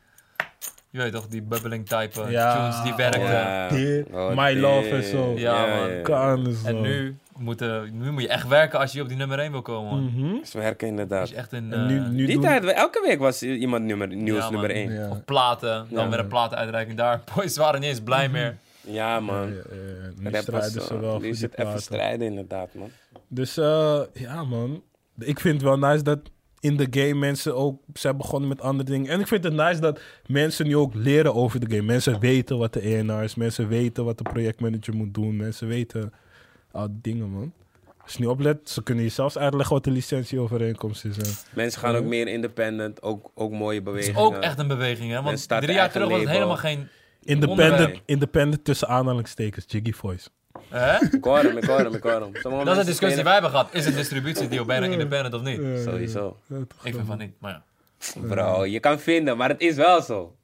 Je weet toch, die bubbling type Ja. tunes die werkten. Ja. Dit, Oh, My dit. Love en zo. Ja, man. Kan zo. En nu moet je echt werken als je op die nummer 1 wil komen, man. Mhm. Ze werken inderdaad. Als je echt in En nu Die doen- tijd, elke week was iemand nieuws Ja, nummer man. 1. Ja. of platen, dan Ja. weer een platenuitreiking daar. Boys waren niet eens blij meer. Ja, man. Nu Rappers, strijden ze wel nu voor is die het even platen. strijden, inderdaad, man. Dus ja, man. Ik vind het wel nice dat in de game mensen ook zijn begonnen met andere dingen. En ik vind het nice dat mensen nu ook leren over de game. Mensen weten wat de A&R is. Mensen weten wat de projectmanager moet doen. Mensen weten al die dingen, man. Als je niet oplet, ze kunnen je zelfs uitleggen wat de licentieovereenkomst is. En Mensen gaan ook meer independent, ook mooie Het bewegingen. is ook echt een beweging, hè? En Want start 3 jaar eigen terug was het label. helemaal geen... independent, independent tussen aanhalingstekens. Jiggy Voice. Hè? Ik hoor hem. Sommige Dat is een mensen discussie die spelen- wij hebben gehad. Is een distributiedeal bijna independent of niet? Sowieso. Ik vind van niet, maar ja. Bro, je kan vinden, maar het is wel zo.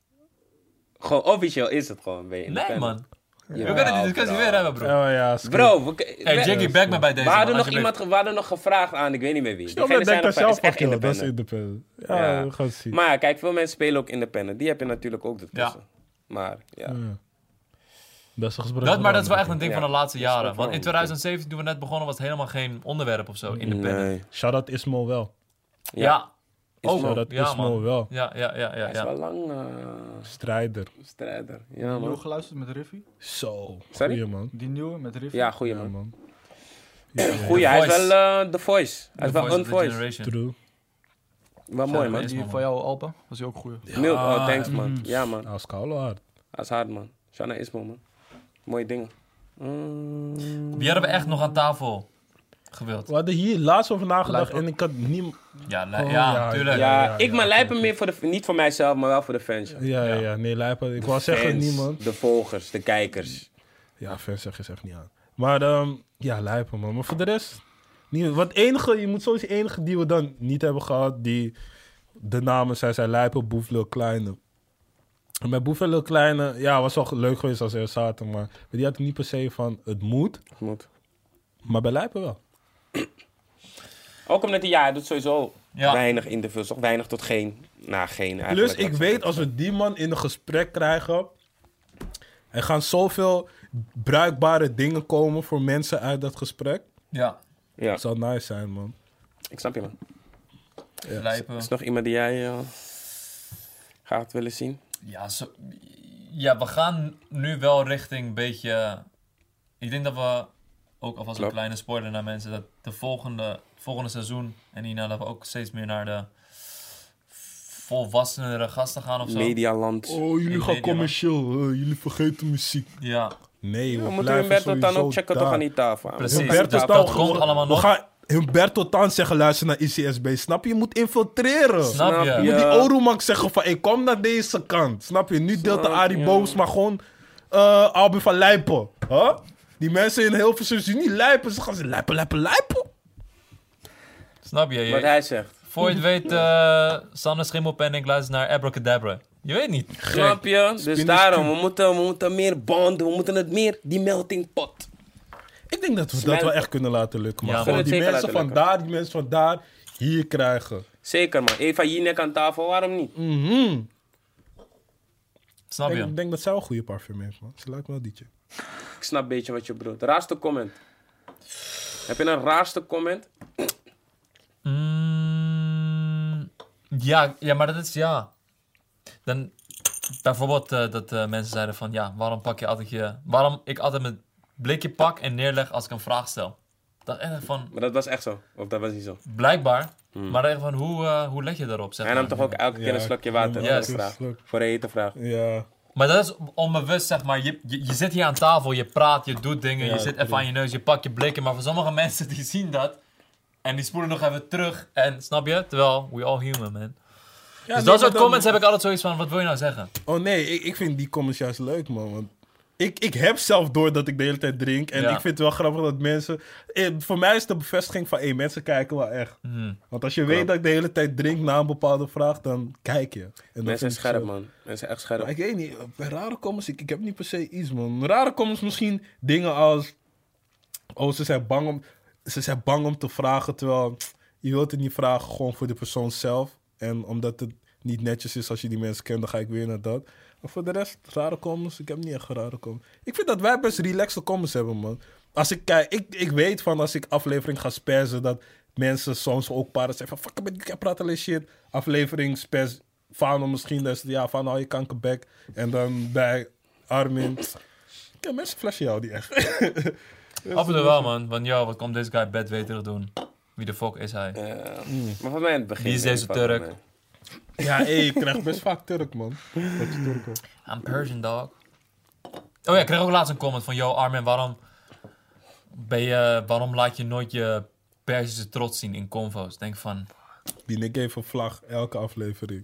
Gewoon officieel is het gewoon. Ben je Nee, independent. man. Jawel, We kunnen die discussie bro. weer hebben, bro. Oh ja, Bro, Hey, Jiggy, back me bij deze, we hadden man, nog iemand, we hadden nog gevraagd aan, ik weet niet meer wie. Stel, Diegene denk zei dat nog van, zelf is echt van, dat is independent. independent. Ja, Ja. we gaan het zien. Maar ja, kijk, veel mensen spelen ook independent. Die heb je natuurlijk ook ertussen. Maar ja. Ja. Dat is gesproken. Maar dat is wel echt een ding Ja, van de laatste dat is jaren. wel Want in veranderd. 2017, toen we net begonnen, was het helemaal geen onderwerp of zo. Independent. Nee. Shout-out Ismo wel. Ja. Ismo. Ook. Dat Ja, Ismo man. wel. Ja. Hij is wel lang Strijder. strijder. Ja, Nieuwe man. geluisterd met Riffy. Zo. Sorry? Goeie, man. Die nieuwe met Riffy. Ja, goeie Ja, man. man. Goeie, hij is Voice. wel The Voice. Hij is The wel Voice een of the voice. Generation. True. Wel mooi, Ja, man. is Die man. van jou, Alba, was die ook goed. Mild, oh, thanks, man. mhm. Ja, man. Als Kaulo hard. Dat is hard, man. Shana Ismo, man. Mooie dingen. Die hadden we echt nog aan tafel gewild. We hadden hier laatst over nagedacht Lijp- en ik had niet... Ja, Oh, ja, ja, tuurlijk. Ja, ik ja, maar ja, lijpen meer voor de... Niet voor mijzelf, maar wel voor de fans. Ja. Nee, Lijpen. Ik wou zeggen Fans, niemand. de volgers, de kijkers. Ja, fans zeg je echt niet aan. Maar ja, Lijpen, man. Maar voor de rest... Niet, wat enige, je moet sowieso enige die we dan niet hebben gehad, die de namen zijn Lijpen, Boef, Lil Kleine. En bij Boef en Lil Kleine, ja, was wel leuk geweest als ze er zaten, maar die had ik niet per se van het moet. Moet. Maar bij Lijpen wel. Ook omdat hij doet sowieso Ja. weinig interviews. Toch weinig tot geen... Nou, geen Plus, eigenlijk. ik weet, als we die man in een gesprek krijgen, er gaan zoveel bruikbare dingen komen voor mensen uit dat gesprek. Ja. Ja, Het zal nice zijn, man. ik snap je, man. Lijpen. Is er nog iemand die jij gaat willen zien? Ja, we gaan nu wel richting een beetje... Ik denk dat we, ook alvast een Klopt. kleine spoiler naar mensen, dat de volgende seizoen en hierna dat we ook steeds meer naar de volwassenere gasten gaan of zo. Medialand. Oh, jullie In gaan media, commercieel. Jullie vergeten muziek. Ja, Nee, We we moeten blijven Humberto dan sowieso ook checken daar. toch aan die tafel. Precies. Humberto Dat Tan, komt allemaal we nog. gaan Humberto Tan zeggen, luister naar ICSB. Snap je? Je moet infiltreren. snap je? Snap Je je? moet die Oromak zeggen van, ik kom naar deze kant. Snap je? Nu deelt de Snap Arie je. Boos, maar gewoon Albin van Lijpen. Huh? Die mensen in Hilversum zien niet lijpen. Ze gaan ze lijpen. Snap je? Wat hij zegt. Voor je het weet, Sander Schimmelpenning luistert naar Abracadabra. Je weet niet. Snap je? Dus Spin daarom, is we moeten meer bonden. We moeten het meer, die melting pot. Ik denk dat we dat Smelten. wel echt kunnen laten lukken. Maar Ja, gewoon man. die Zeker mensen laten van lukken. daar, die mensen van daar, hier krijgen. Zeker, man. Eva Jinek aan tafel, waarom niet? Snap je? Ik denk dat zij wel een goede parfum heeft, man. Ze lijkt me wel DJ. Ik snap een beetje wat je bedoelt. Raarste comment. Heb je een raarste comment? Ja, maar dat is, Dan, bijvoorbeeld dat mensen zeiden van, waarom pak je altijd waarom ik altijd mijn blikje pak en neerleg als ik een vraag stel. Dat echt van... Maar dat was echt zo? Of dat was niet zo? Blijkbaar. Maar echt van, hoe let je daarop? Zeg Hij maar. nam toch ook elke keer een slokje water? Ja, Voor een hete vraag. Ja. Maar dat is onbewust, zeg maar. Je zit hier aan tafel, je praat, je doet dingen, Ja, je zit even aan je neus, je pakt je blikken. Maar voor sommige mensen die zien dat en die spoelen nog even terug. En snap je? Terwijl, we all human, man. Ja, Dus nee, dat soort maar comments heb ik altijd zoiets van, wat wil je nou zeggen? Oh nee, ik vind die comments juist leuk, man. Want ik heb zelf door dat ik de hele tijd drink. En Ja. ik vind het wel grappig dat mensen... Voor mij is de bevestiging van... mensen kijken wel echt. Want als je weet dat ik de hele tijd drink na een bepaalde vraag... dan kijk je. En dat Mensen zijn vind ik scherp, zo. man. Mensen zijn echt scherp. Maar ik weet niet, bij rare comments... Ik heb niet per se iets, man. Rare comments misschien dingen als... Oh, ze zijn bang om te vragen... terwijl je wilt het niet vragen gewoon voor de persoon zelf. En omdat het niet netjes is als je die mensen kent... dan ga ik weer naar dat. Maar voor de rest, rare comments, ik heb niet echt rare comments. Ik vind dat wij best relaxed comments hebben, man. Als ik kijk, ik weet van als ik aflevering ga spazzen... dat mensen soms ook paren zeggen van... fuck, ik praat alleen shit. Aflevering spaz, Fano misschien, dus ja, van hou je kankerbek. En dan bij Armin... Ja, mensen flashen jou die echt. Af en toe wel, man. Want wat komt deze guy bedweterig doen? Wie de fuck is hij? Maar van mij in het begin... Wie is deze Turk? Ja, ik krijg best vaak Turk, man. Dat je Turk hoor. I'm Persian, dog. Oh ja, ik kreeg ook laatst een comment van... Yo, Armin, waarom laat je nooit je Persische trots zien in convo's? Denk van... Die Nick heeft een vlag, elke aflevering.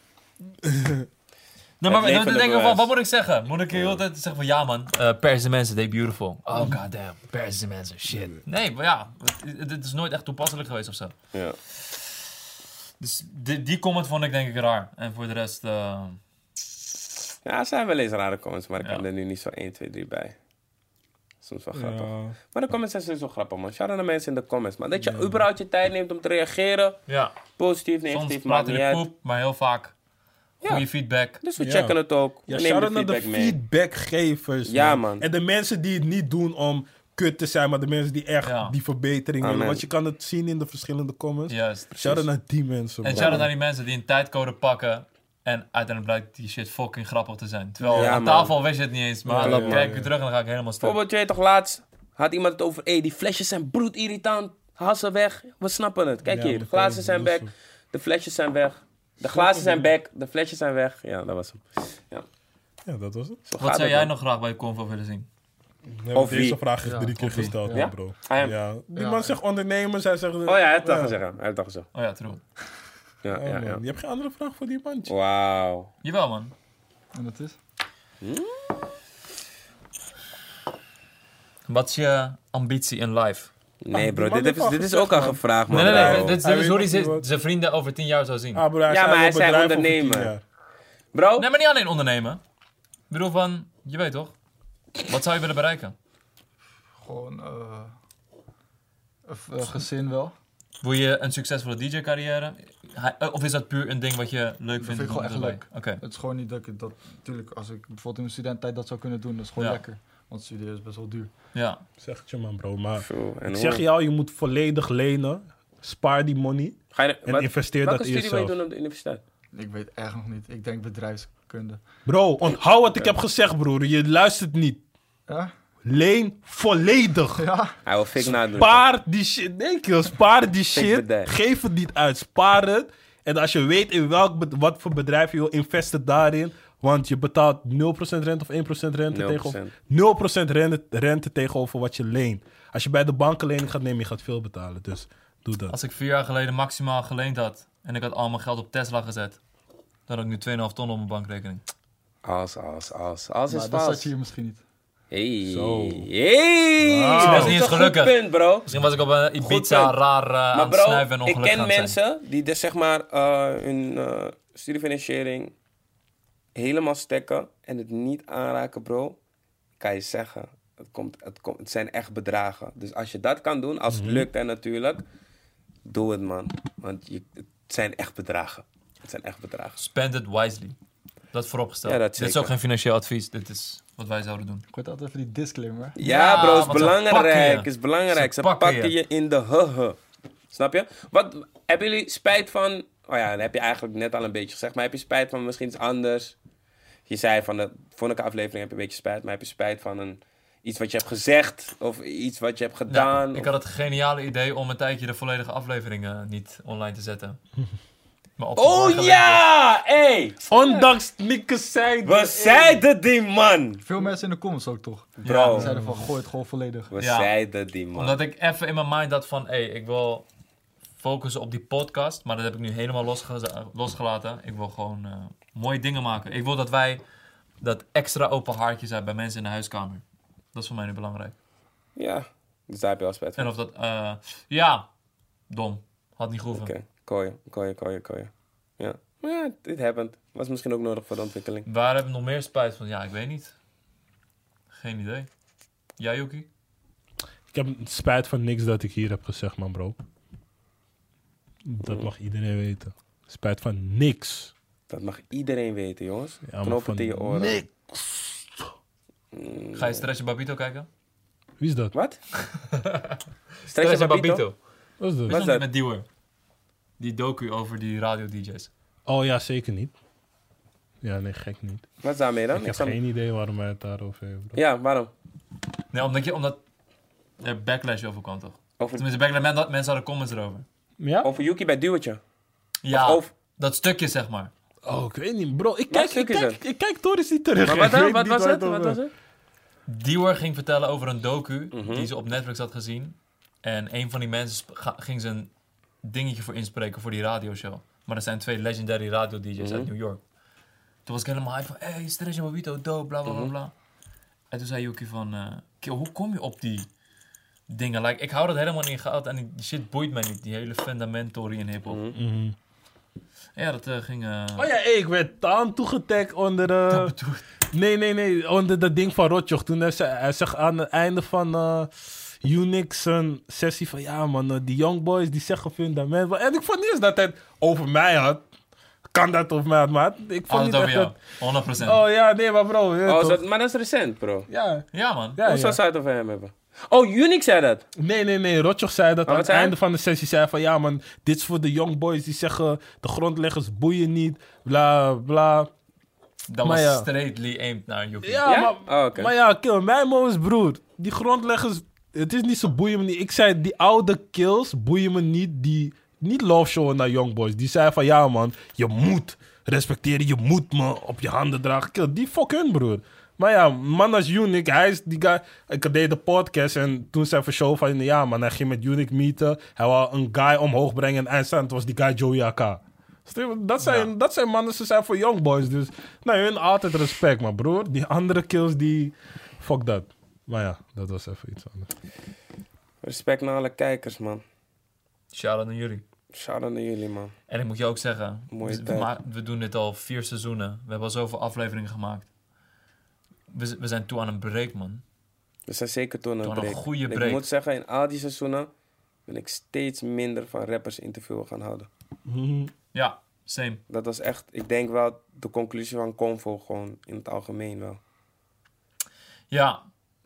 Nee, maar levende dan denk ik van, bewijs. wat moet ik zeggen? Moet ik de hele tijd zeggen van, ja man, Persische mensen, they beautiful. Oh goddamn, Persische mensen, shit. Nee, maar ja, het is nooit echt toepasselijk geweest of zo. Ja. Dus die comment vond ik denk ik raar. En voor de rest, Ja, er zijn wel eens rare comments, maar ik Ja. heb er nu niet zo 1, 2, 3 bij. Soms wel grappig. Ja. Maar de comments zijn sowieso grappig, man. Shout out naar mensen in de comments. Maar dat je überhaupt je tijd neemt om te reageren. ja, Positief, soms negatief, maakt praten niet we uit. poep, maar heel vaak goede feedback. Dus we Ja. checken het ook. Ja, We shout nemen out de naar de feedback mee. feedbackgevers. Ja, man. En de mensen die het niet doen om kut te zijn, maar de mensen die echt Ja. die verbetering Amen. willen. Want je kan het zien in de verschillende comments. Juist. Shout out naar die mensen. En man. shout out naar die mensen die een tijdcode pakken en uiteindelijk blijkt die shit fucking grappig te zijn. Terwijl Ja, aan man. tafel wist je het niet eens, maar Ja, dan man. kijk ik weer terug en dan ga ik helemaal stuk. Bijvoorbeeld, je weet toch, laatst had iemand het over... die flesjes zijn bloedirritant. Haal ze weg. We snappen het. Kijk Ja, hier, de meteen glazen zijn back. bloesem. De flesjes zijn weg. De glazen zijn back. De flesjes zijn weg. Ja, dat was hem. Ja, dat was het. Zo Wat gaat zou het, jij man. nog graag bij Convo willen zien? We hebben Of deze wie? vraag is Ja, 3 keer of wie? gesteld, Ja? man, bro. Hem. Ja. Die Ja. man zegt ondernemers, hij zegt... Oh ja, hij heeft het al gezegd. Hij heeft het al gezegd. Oh ja, true. Ja, Oh, ja, man. ja. Je hebt geen andere vraag voor die man? Wauw. Jawel man. En dat is? Wat is je ambitie in life? Nee, bro, die man dit heeft al is gezegd, ook al man. gevraagd, man. Nee, bro. dit Hij is weet hoe nog hij niet wat. zijn vrienden over 10 jaar zou zien. Ah, bro, hij Ja, zei, maar hij een zei bedrijf over ondernemer. 10 jaar. Bro, Nee, maar niet alleen ondernemen. Ik bedoel van, je weet toch? Wat zou je willen bereiken? Gewoon een gezin wel. Wil je een succesvolle DJ-carrière? Of is dat puur een ding wat je leuk vindt? vind ik gewoon om echt erbij? leuk. Oké. Het is gewoon niet dat ik dat... Natuurlijk, als ik bijvoorbeeld in mijn studententijd dat zou kunnen doen, dat is gewoon Ja. lekker. Want studeren is best wel duur. Ja. Zeg het je, man, bro. Maar True. En ik hoe- zeg je al, je moet volledig lenen. Spaar die money. Ga je, En investeer dat welke in studie wil je jezelf. doen op de universiteit? Ik weet echt nog niet. Ik denk bedrijfskunde. Bro, onthoud wat ik heb gezegd, broer. Je luistert niet. Ja? Leen volledig. Ja. Hij wil fik nadoen. Spaar die shit. Nee, kill. Spaar die shit. bedrijf. Geef het niet uit. Spaar het. En als je weet in wat voor bedrijf je wil, investeer daarin. Want je betaalt 0% rente of 1% rente 0%. tegenover... 0% rente tegenover wat je leent. Als je bij de bank een lening gaat nemen, je gaat veel betalen. Dus doe dat. Als ik 4 jaar geleden maximaal geleend had en ik had al mijn geld op Tesla gezet, dan had ik nu 2,5 ton op mijn bankrekening. Als is Maar dat vals. zat je hier misschien niet. Hey. Zo. Hey. Wauw. Dat Dat is niet eens een goed gelukkig. punt, bro. Misschien was ik op een Ibiza punt. raar aan het Maar snuiven en bro, ik ongelukkig ken aan het zijn. mensen die dus zeg maar hun studiefinanciering helemaal stekken en het niet aanraken, bro. Kan je zeggen, het zijn echt bedragen. Dus als je dat kan doen, als het lukt en natuurlijk, doe het, man. Want het zijn echt bedragen. Het zijn echt bedragen. Spend it wisely. Dat vooropgesteld. Ja, dat Dit is zeker. ook geen financieel advies. Dit is wat wij zouden doen. Ik hoor altijd even die disclaimer. Ja, bro, is want ze belangrijk. pakken je. Is belangrijk. Ze Ze pakken pakken je in de Snap je? Hebben jullie spijt van Oh ja, dan heb je eigenlijk net al een beetje gezegd. Maar heb je spijt van misschien iets anders? Je zei van de vorige aflevering heb je een beetje spijt. Maar heb je spijt van iets wat je hebt gezegd? Of iets wat je hebt gedaan? Ja, ik had het geniale idee om een tijdje de volledige afleveringen niet online te zetten. Maar op de Oh vorige ja! Hey! Ondanks Nikkes zei... We zeiden die man! Veel mensen in de comments ook toch? Bro, Die zeiden van, gooi het gewoon volledig. we Ja. zeiden die man. Omdat ik even in mijn mind had van, ik wil focussen op die podcast. Maar dat heb ik nu helemaal losgelaten. Ik wil gewoon mooie dingen maken. Ik wil dat wij dat extra open haartje zijn bij mensen in de huiskamer. Dat is voor mij nu belangrijk. Ja, dus daar heb je wel spijt van. En of dat, dom. Had niet gehoeven. Oké, kooien. Ja. Maar ja, dit happened. Was misschien ook nodig voor de ontwikkeling. Waar heb ik nog meer spijt van? Ja, ik weet niet. Geen idee. Jij, Yuki? Ik heb spijt van niks dat ik hier heb gezegd, man, bro. Dat mag iedereen weten. Spijt van niks. Dat mag iedereen weten, jongens. Ja, maar Knop van het in je oren. niks. Ga je Stretch Babito kijken? Wie is dat? Wat? Stretch Babito. Wat is dat? Wat is Wat dat? met Diewer? Die docu over die radio-dj's. Oh ja, zeker niet. Ja, nee, gek niet. Wat is daarmee dan? Ik heb geen idee waarom hij het daarover heeft, bro. Ja, waarom? Nee, omdat er backlash over kwam, toch? Over, Tenminste, backlash, mensen hadden comments erover. Ja? over Yuki bij Duwtje. Ja, Of over- dat stukje, zeg maar. Oh, ik weet niet, bro. Ik stuk is kijk Toris niet terug. Maar Ik weet wat niet was waar het? Wat over- was het? Diewer ging vertellen over een docu Mhm. die ze op Netflix had gezien. En een van die mensen ging zijn dingetje voor inspreken voor die radioshow. Maar dat zijn 2 legendary radio-dj's uit New York. Toen was ik helemaal hype van, Stretch Babito, dope, bla bla bla bla. En toen zei Yuki van, kill, hoe kom je op die dingen? Like, ik hou dat helemaal niet in gaten en die shit boeit mij niet. Die hele fundamentory in hiphop. Mhm. Ja, dat ging... Oh ja, ik werd aan toegetagd onder... dat bedoel ik. Nee. Onder dat ding van Rotjoch. Toen hij zegt aan het einde van Unix een sessie van... Ja man, die young boys die zeggen fundament. En ik vond niet eens dat hij het over mij had. Kan dat over mij had, maar ik vond niet Altijd over echt jou, dat... 100%. Oh ja, nee, maar bro. je weet Oh, toch? maar dat is recent, bro. Ja, Ja, man. ja, Hoe zou ja. ze het over hem hebben? Oh, Unix zei dat. Nee. Rotjoch zei dat Maar aan wat het zei einde van de sessie. Zei van, ja man, dit is voor de young boys die zeggen... De grondleggers boeien niet, bla bla. Dat Maar was ja. straightly aimed naar Yuki. Ja, Ja? maar, Oh, oké. maar ja, kill, mijn moes broer. Die grondleggers, het is niet zo boeien me niet. Ik zei, die oude kills boeien me niet. Die niet love showen naar young boys. Die zei van, ja man, je moet respecteren. Je moet me op je handen dragen. Kill, die fuck hun broer. Maar ja, man als Unique, hij is die guy. Ik deed de podcast en toen zei van show van, ja man, hij ging met Unique meeten. Hij wou een guy omhoog brengen en eindstand was die guy Joey AK. Dat zijn mannen, ze zijn voor young boys. Dus nou, hun altijd respect, maar broer. Die andere kills, die... Fuck dat. Maar ja, dat was even iets anders. Respect naar alle kijkers, man. Shout-out naar jullie. Shout-out naar jullie, man. En ik moet je ook zeggen, Mooie we, tijd. we doen dit al 4 seizoenen. We hebben al zoveel afleveringen gemaakt. We zijn toe aan een break, man. We zijn zeker toen Toen een een break. goede En break. Ik moet zeggen, in al die seizoenen ben ik steeds minder van rappers interviewen gaan houden. Ja, same. Dat was echt, ik denk wel, de conclusie van Convo gewoon in het algemeen wel. Ja,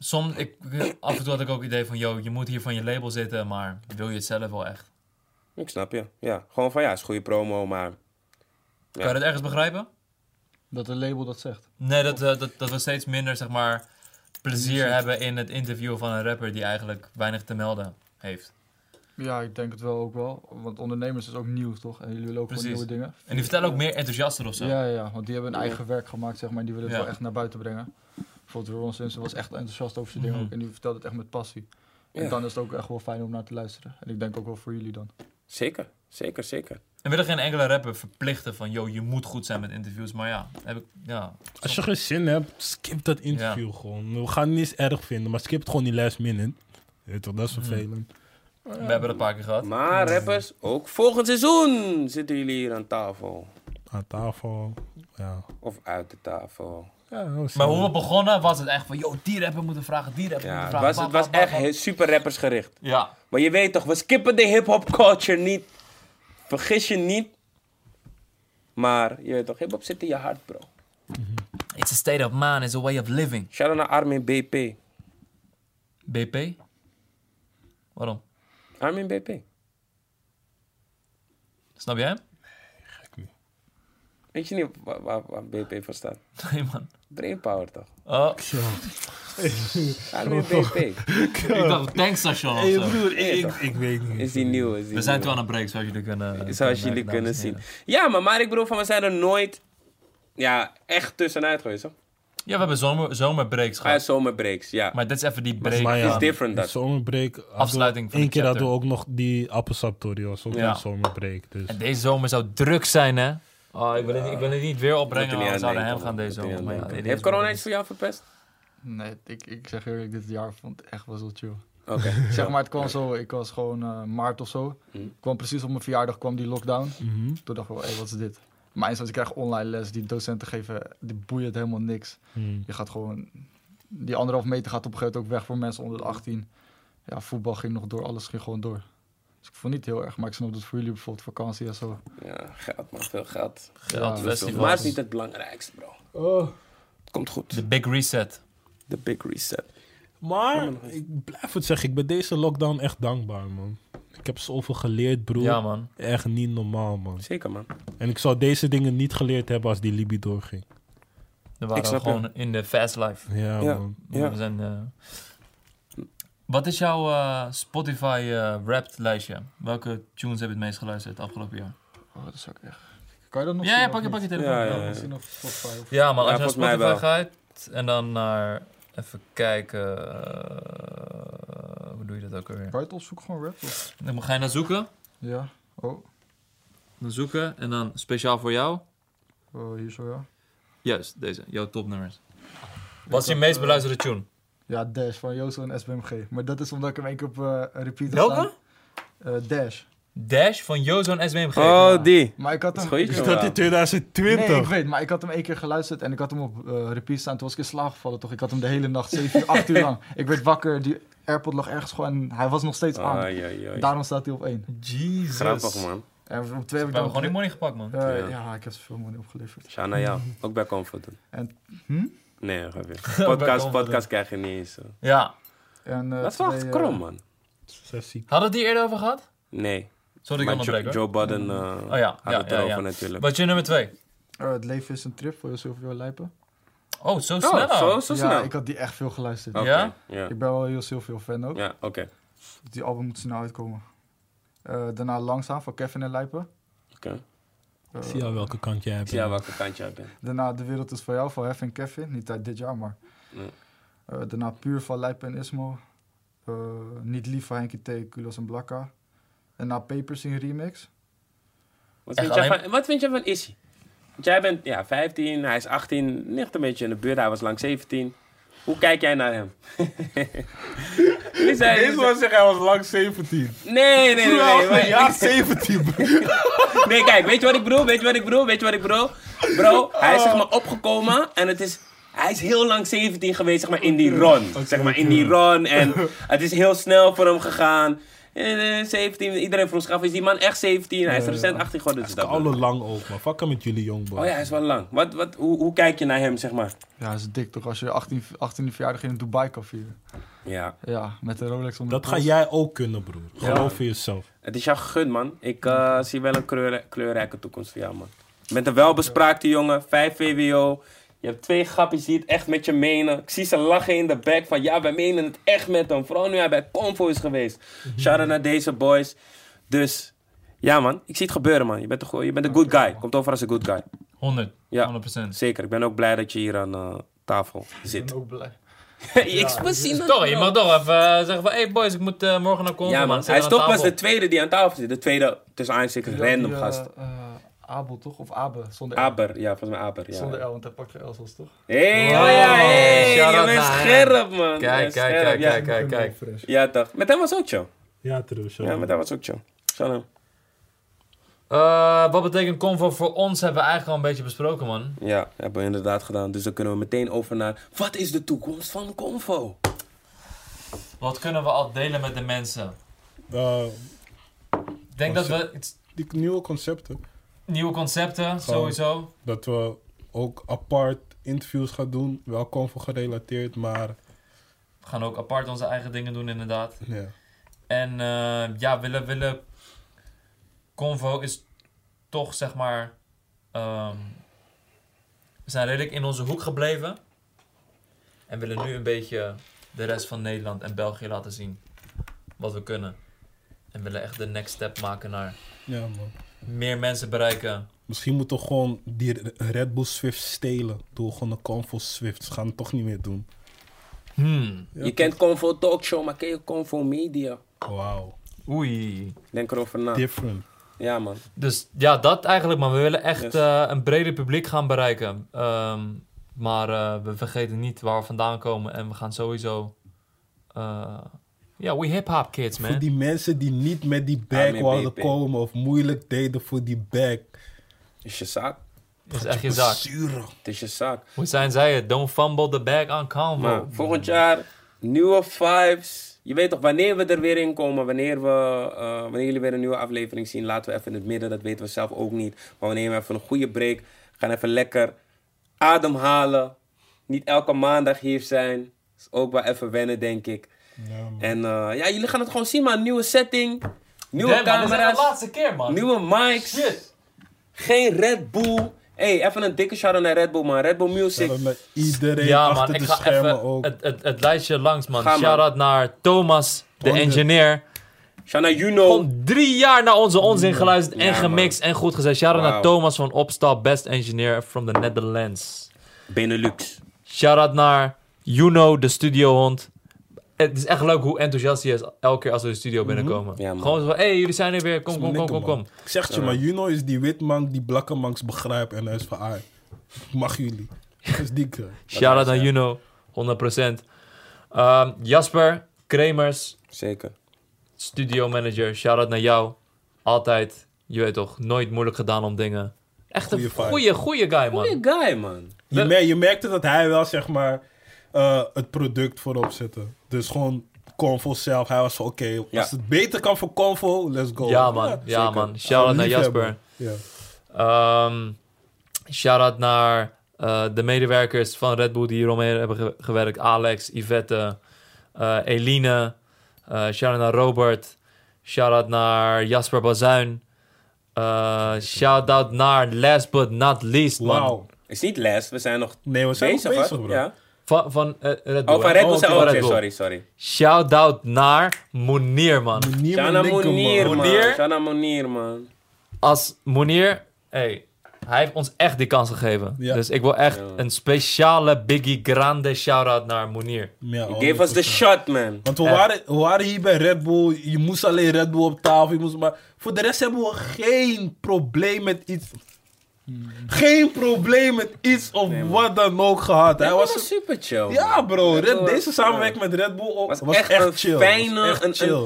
af en toe had ik ook het idee van, je moet hier van je label zitten, maar wil je het zelf wel echt? Ik snap je. Ja, gewoon van ja, is goede promo, maar... Kan je dat ergens begrijpen? Dat een label dat zegt. Nee, dat we steeds minder, zeg maar, plezier hebben in het interviewen van een rapper die eigenlijk weinig te melden heeft. Ja, ik denk het wel ook wel. Want ondernemers is ook nieuw, toch? En jullie willen ook gewoon Precies. nieuwe dingen. En die vertellen ook meer enthousiaster of zo. Ja, want die hebben een eigen werk gemaakt, zeg maar. En die willen het Ja. wel echt naar buiten brengen. Bijvoorbeeld Ron Simpson was echt enthousiast over zijn dingen Mhm. ook. En die vertelde het echt met passie. En Ja. dan is het ook echt wel fijn om naar te luisteren. En ik denk ook wel voor jullie dan. Zeker. En willen geen enkele rapper verplichten van, je moet goed zijn met interviews. Maar ja, Als je geen zin hebt, skip dat interview gewoon. We gaan het niet eens erg vinden, maar skip het gewoon die last minute. Weet je toch, dat is vervelend. we hebben het een paar keer gehad. Maar rappers, ook volgend seizoen zitten jullie hier aan tafel. Aan tafel, ja. Of uit de tafel. Ja, Maar hoe we begonnen was het echt van, die rapper moeten vragen, die rapper Ja, moeten het vragen. was echt super rappersgericht. Ja, Maar je weet toch, we skippen de hip-hop culture niet. Vergis je niet. Maar je weet toch, hip-hop zit in je hart, bro. it's a state of mind, it's a way of living. Shout-out naar Armin BP. BP? Waarom? Armin BP. Snap jij hem? Weet je niet waar BP voor staat? Nee, man. Brainpower toch? Oh, Ja, nu BP. ik dacht tankstation of Hey, zo. broer, Nee, ik weet niet. Is die nieuw? We zijn toe aan het break, zoals jullie kunnen... Zoals jullie merken, kunnen dames en zien. heren. Ja, maar ik bedoel, we zijn er nooit echt tussenuit geweest, hoor. Ja, we hebben zomerbreaks Ah, gehad. zomerbreaks, ja. Maar dit is even die break. Maar ja, Is different, de dat. zomerbreak. Afsluiting van Eén de keer hadden we chapter. ook nog die appelsaptorie, was ook Ja. een zomerbreak. Dus. En deze zomer zou druk zijn, hè? Oh, ik wil het niet weer opbrengen, Moet er maar niet we aan zouden hem denken, gaan man. deze Moet er zomer. niet aan Maar ja, denken. dit Heeft is wat corona het iets is. voor jou verpest? Nee, ik zeg eerlijk, dit jaar vond ik echt wel zo chill. Oké. Zeg maar, het kwam zo, ik was gewoon maart of zo. Kwam precies op mijn verjaardag kwam die lockdown. Mhm. Toen dacht ik wel, hé, wat is dit? Maar eens als ik krijg online les, die docenten geven, die boeien het helemaal niks. Hmm. Je gaat gewoon, die 1,5 meter gaat op een gegeven moment ook weg voor mensen onder de 18. Ja, voetbal ging nog door, alles ging gewoon door. Dus ik vond het niet heel erg, maar ik snap dat voor jullie bijvoorbeeld vakantie en zo. Ja, geld man, veel geld. Geld, Ja, festivals. Maar het is niet het belangrijkste, bro. Oh. Het komt goed. De big reset. De big reset. Maar ik blijf het zeggen, ik ben deze lockdown echt dankbaar, man. Ik heb zoveel geleerd, broer. Ja, man. Echt niet normaal, man. Zeker, man. En ik zou deze dingen niet geleerd hebben als die Libi doorging. We Ik waren snap gewoon in de fast life. Ja, Ja. man. Ja. We zijn, Wat is jouw Spotify Wrapped lijstje? Welke tunes heb je het meest geluisterd het afgelopen jaar? Oh, dat zou ik echt... Kan je dat nog Ja, zien ja, of pak je niet? telefoon. Ja, ja, ja. Misschien op Spotify of... Ja, maar Ja, als je naar volgens mij Spotify wel. gaat en dan naar... Even kijken... hoe doe je dat ook alweer? Kan je het opzoeken gewoon rap? Of? Dan ga je naar zoeken. Ja. Oh, Dan zoeken en dan speciaal voor jou. hier zo, ja. Juist, deze. Jouw topnummers. Wat is je had, meest beluisterde tune? Ja, Dash van Jozo en SBMG. Maar dat is omdat ik hem één keer op repeat heb Welke? staan. Dash. Dash van Jozo en SBMG. Oh, die. Maar ik had hem... Dat is goed, ik- joh. Is dat in 2020? Nee, ik weet, maar ik had hem één keer geluisterd en ik had hem op repeat staan. Toen was ik in slaap gevallen, toch? Ik had hem de hele nacht, 7 uur, 8 uur lang. Ik werd wakker, die AirPod lag ergens gewoon en hij was nog steeds aan. Ai, ai, ai. Daarom staat hij op 1. Jesus. Grappig, man. En op 2 heb We ik hebben dan... gewoon die money gepakt, man. Ja. Ja, ik heb zoveel money opgeleverd. Shout naar jou. Ook bij Comfort doen. Hm? Nee, ga weer. Comfort Podcast krijg je niet eens. Ja. En, Dat is wel echt krom, man. Sessie. Hadden we het hier eerder over gehad? Nee. Sorry, ik Maar onderbreek, hoor. Joe Budden Oh ja, had ja, het ja, erover ja. natuurlijk. Wat is je nummer 2? Het leven is een trip voor Silvio Lijpen. Oh, zo Oh, snel. zo Ja, snel. ik had die echt veel geluisterd. Oké, Ja? Ja, Ik ben wel heel Silvio fan ook. ja oké. Die album moet snel uitkomen. Daarna Langzaam van Kevin en Lijpen. Oké. Zie je al welke kant jij hebt. Zie jij welke kant jij bent? Daarna De Wereld is voor jou van Hef en Kevin. Niet uit dit jaar, maar. Nee. Daarna Puur van Lijpen en Ismo. Niet Lief van Henkie T, Kulos en Blakka. En na Papers in remix. Wat vind jij van Issy? Want jij bent 15, hij is 18, ligt een beetje in de buurt. Hij was lang 17. Hoe kijk jij naar hem? Deze man zegt hij was lang 17. Nee. Ja, 17. Nee, kijk, weet je wat ik bedoel? Bro, hij is zeg maar opgekomen en hij is heel lang 17 geweest, zeg maar, in die run. In die run. En het is heel snel voor hem gegaan. 17, iedereen vroeg zich af, is die man echt 17? Hij is recent 18 geworden. Dus dat Alle lang ook, man. Fuck hem met jullie, jongboy. Oh ja, hij is wel lang. Hoe kijk je naar hem, zeg maar? Ja, dat is dik toch? Als je 18e verjaardag in Dubai kan vieren. Ja, Ja, met de Rolex onder Dat de ga pols. jij ook kunnen, broer. Geloof in jezelf. het is jou gegund, man. Ik zie wel een kleurrijke toekomst voor jou, man. Je bent een welbespraakte jongen, 5 VWO. Je hebt 2 grappies die het echt met je menen. Ik zie ze lachen in de bek van, ja, wij menen het echt met hem. Vooral nu hij bij Convo is geweest. Shout-out naar deze boys. Dus, ja, man. Ik zie het gebeuren, man. Je bent een good guy. Komt over als een good guy. 100. Ja. 100%. Zeker. Ik ben ook blij dat je hier aan tafel Ik zit. ben ook blij. Ik zie dat, Toch, je bro. mag toch even zeggen van... Hey boys, ik moet morgen naar Congo, Ja, man. Zit Hij is aan toch pas tafel. de tweede die aan tafel zit. De tweede, tussen aanstekens, random Die, gast. Abel toch? Of Abe? Zonder L. Aber, ja, volgens mij Aber. Ja. Zonder L, want hij pakt geen L's toch? Hey, Wow, oh ja, hey, shout je out bent naar scherp, man. Kijk, Je bent kijk, scherp, ja. kijk. Fresh. Ja, toch. Met hem was ook chill. Ja, true. Ja, met hem was ook chill. Zo Wat betekent Convo voor ons hebben we eigenlijk al een beetje besproken, man. Ja, hebben we inderdaad gedaan. Dus dan kunnen we meteen over naar... Wat is de toekomst van Convo? Wat kunnen we al delen met de mensen? Ik denk dat we Die nieuwe concepten. nieuwe concepten, sowieso. Dat we ook apart interviews gaan doen. Wel Convo gerelateerd, maar... We gaan ook apart onze eigen dingen doen, inderdaad. Ja. En willen Convo is toch, zeg maar... We zijn redelijk in onze hoek gebleven. En willen nu een beetje de rest van Nederland en België laten zien wat we kunnen. En willen echt de next step maken naar Ja, man. meer mensen bereiken. Misschien moeten we gewoon die Red Bull Swift stelen. Door gewoon een Convo Swift. Ze gaan het toch niet meer doen. Ja, Je kent Convo Talkshow, maar ken je Convo Media? Wauw. Oei. Denk erover na. Different. Ja, man. Dus ja, dat eigenlijk, man. We willen echt Yes. een breder publiek gaan bereiken. Maar we vergeten niet waar we vandaan komen. En we gaan sowieso... we hip-hop kids, Voor man. die mensen die niet met die bag met wilden BP. komen. Of moeilijk deden voor die bag. Is je zaak. Dat is echt je zaak. Zuren. Het is je zaak. Hoe zijn zij het? Don't fumble the bag on Convo. Maar volgend jaar, nieuwe vibes. Je weet toch, wanneer we er weer in komen, wanneer jullie weer een nieuwe aflevering zien, laten we even in het midden, dat weten we zelf ook niet. Maar wanneer we even een goede break, gaan even lekker ademhalen. Niet elke maandag hier zijn. Is ook wel even wennen, denk ik. Ja, man. En jullie gaan het gewoon zien, man. Nieuwe setting, nieuwe Damn, man, dit is echt camera's, de laatste keer, man. nieuwe mics. Shit. Geen Red Bull. Hey, even een dikke shout-out naar Red Bull, man. Red Bull Music. Shout-out naar iedereen Ja, achter man. Ik de ga schermen even ook. het lijstje langs, man. Ga, man. Shout-out naar Thomas, de 100. engineer. Shout-out naar Juno. Gewoon 3 jaar naar onze onzin geluisterd en Ja, gemixt en goed gezet. Shout-out naar Wauw. Thomas van Opstal, best engineer from the Netherlands. Benelux. Shout-out naar Juno, de studiohond. Het is echt leuk hoe enthousiast hij is elke keer als we de studio binnenkomen. Ja, man. Gewoon zo van, hey, jullie zijn er weer. Kom, Dat is kom, mijn kom, kom, nikke, kom. man. Ik zeg het je, maar Juno is die witman die blakke manks begrijpt. En hij is van, mag jullie. Dat is die guy. Shout-out naar Juno, 100%. Jasper, Kremers, Zeker. studio manager. Shout-out naar jou. Altijd, je weet toch, nooit moeilijk gedaan om dingen. Echt een Goeie goeie guy, man. Goeie guy, man. Je merkte dat hij wel, zeg maar, het product voorop zette. Dus gewoon Convo zelf. Hij was van, oké, Ja. als het beter kan voor Convo, let's go. Ja, man. Ja, zeker. man. Shout-out naar Liefhebber. Jasper. Ja. Shout-out naar de medewerkers van Red Bull die hieromheen hebben gewerkt. Alex, Yvette, Eline. Shout-out naar Robert. Shout-out naar Jasper Bazuin. Shout-out naar last but not least, man. Wauw. Is niet les, we zijn nog Nee, we zijn bezig, nog bezig, hoor. bro. Ja. Van Red Bull. Oh, van hè? Red Bull. oké, Oh, van oké, Red Bull. sorry. Shout-out naar Mounir, man. Shana Mounir, man. Mounir? Shana Mounir, man. Als Mounir... Hey, hij heeft ons echt die kans gegeven. Ja. Dus ik wil echt Ja. een speciale Biggie Grande shout-out naar Mounir. Ja, You gave us the 100%. shot, man. Want we waren hier bij Red Bull. Je moest alleen Red Bull op tafel. Maar voor de rest hebben we geen probleem met iets. Geen probleem met iets of wat dan ook gehad. Hij Hij was was super chill. ja, man. bro. Red Bull Deze was- samenwerking met Red Bull was was echt echt een chill. fijne... Was echt chill.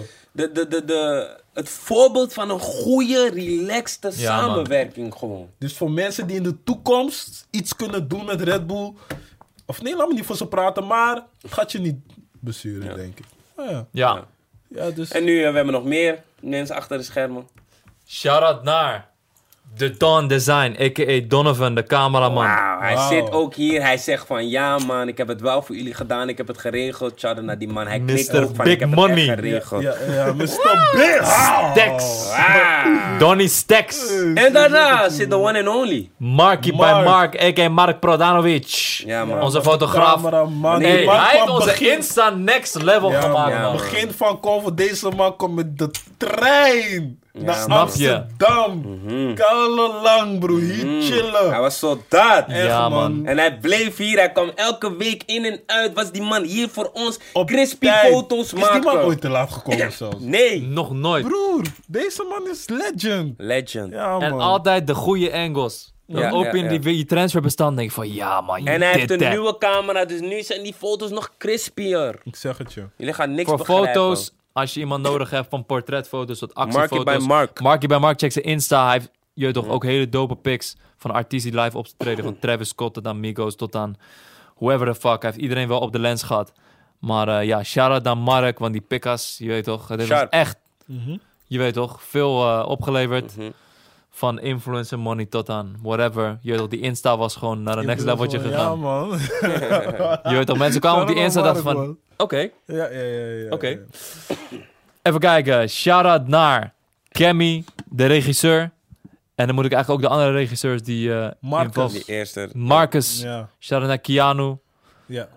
Het voorbeeld van een goede, relaxte Ja, man. samenwerking gewoon. Dus voor mensen die in de toekomst iets kunnen doen met Red Bull. Of nee, laat me niet voor ze praten. Maar het gaat je niet besturen, Ja. denk ik. Ja, Ja. ja dus... En nu, we hebben nog meer mensen achter de schermen. Shout-out naar de Don Design, a.k.a. Donovan, de cameraman. Wauw, hij Wauw. zit ook hier. Hij zegt van, ja man, ik heb het wel voor jullie gedaan. Ik heb het geregeld. Shout-out naar die man. Hij knikt Mr. ook van, Big ik heb Money. het echt geregeld. Ja, Mr. Big. Dex. Ah. Donnie Stacks. En daarna zit de one and only. Marky by Mark. Mark, a.k.a. Mark Prodanovic. Ja, man. Onze fotograaf. Cameraman. Hey, Die man hij heeft kwam onze begin- Insta next level Ja, gemaakt, ja, man. man. Begin van Convo, deze man komt met de trein naar Snap je? Amsterdam. Kale lang, bro. Hier chillen. Hij was soldaat. Echt, Ja, man. En hij bleef hier. Hij kwam elke week in en uit. Was die man hier voor ons Op crispy tijd. foto's Is die man maken. ooit te laat gekomen zelfs? Nee. Nog nooit. Broer, deze man is legend. Legend. Ja, En man. altijd de goede angles. Dan Ja, open ja, je die transferbestand en denk je van, ja man, je En hij heeft did een that. nieuwe camera. Dus nu zijn die foto's nog crispier. Ik zeg het je. Jullie gaan niks Voor begrijpen. foto's, als je iemand nodig hebt van portretfoto's tot actiefoto's. Marky by Mark. Marky by Mark, check zijn Insta. Hij heeft je toch ook hele dope pics van artiesten die live optreden. Van Travis Scott tot aan Migos tot aan whoever the fuck. Hij heeft iedereen wel op de lens gehad. Maar ja, shout-out naar Mark, want die pickas, je weet toch, het heeft ons Sharp. echt, je weet toch, veel opgeleverd. Mhm. Van influencer money tot aan whatever. Je weet toch, die Insta was gewoon naar een next leveltje Ja, gegaan. man. Je weet toch, mensen kwamen op die Insta en dachten van, oké. Ja. Oké. ja. Even kijken. Shout-out naar Cammy, de regisseur. En dan moet ik eigenlijk ook de andere regisseurs die... Marcus. involved- Die eerste. Marcus. Ja. Shout-out naar Keanu. Ja.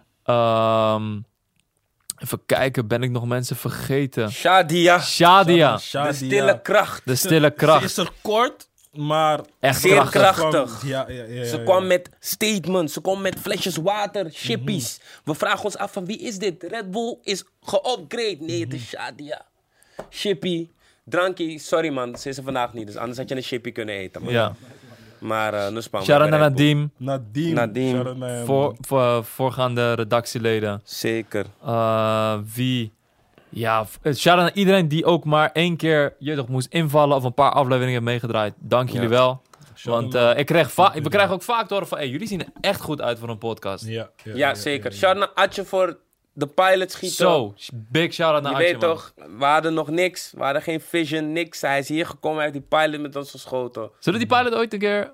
Even kijken, ben ik nog mensen vergeten? Shadia. Shadia. De stille kracht. De stille Ze kracht. is er kort, maar... Echt Zeer krachtig. krachtig. Ja. Ze kwam met statements. Ze kwam met flesjes water, chippies. We vragen ons af van wie is dit? Red Bull is geupgrade. Nee, het is Shadia. Chippy. Drankie. Sorry man, ze is er vandaag niet. Dus anders had je een chippy kunnen eten. Man. Ja. Maar Nuspan. Shout-out naar Nadim. Nadim. Shout-out naar hem. Voorgaande redactieleden. Zeker. Wie... Ja, shout-out naar iedereen die ook maar 1 keer moest invallen of een paar afleveringen heeft meegedraaid. Dank jullie wel. Want we krijgen ook vaak te horen van... Hey, jullie zien er echt goed uit voor een podcast. Ja, zeker. Shout-out naar Atje voor de pilot schieten. Zo, big shout-out naar Je Atje, weet man. toch, we hadden nog niks. We hadden geen vision, niks. Hij is hier gekomen, hij heeft die pilot met ons geschoten. Zullen die pilot ooit een keer...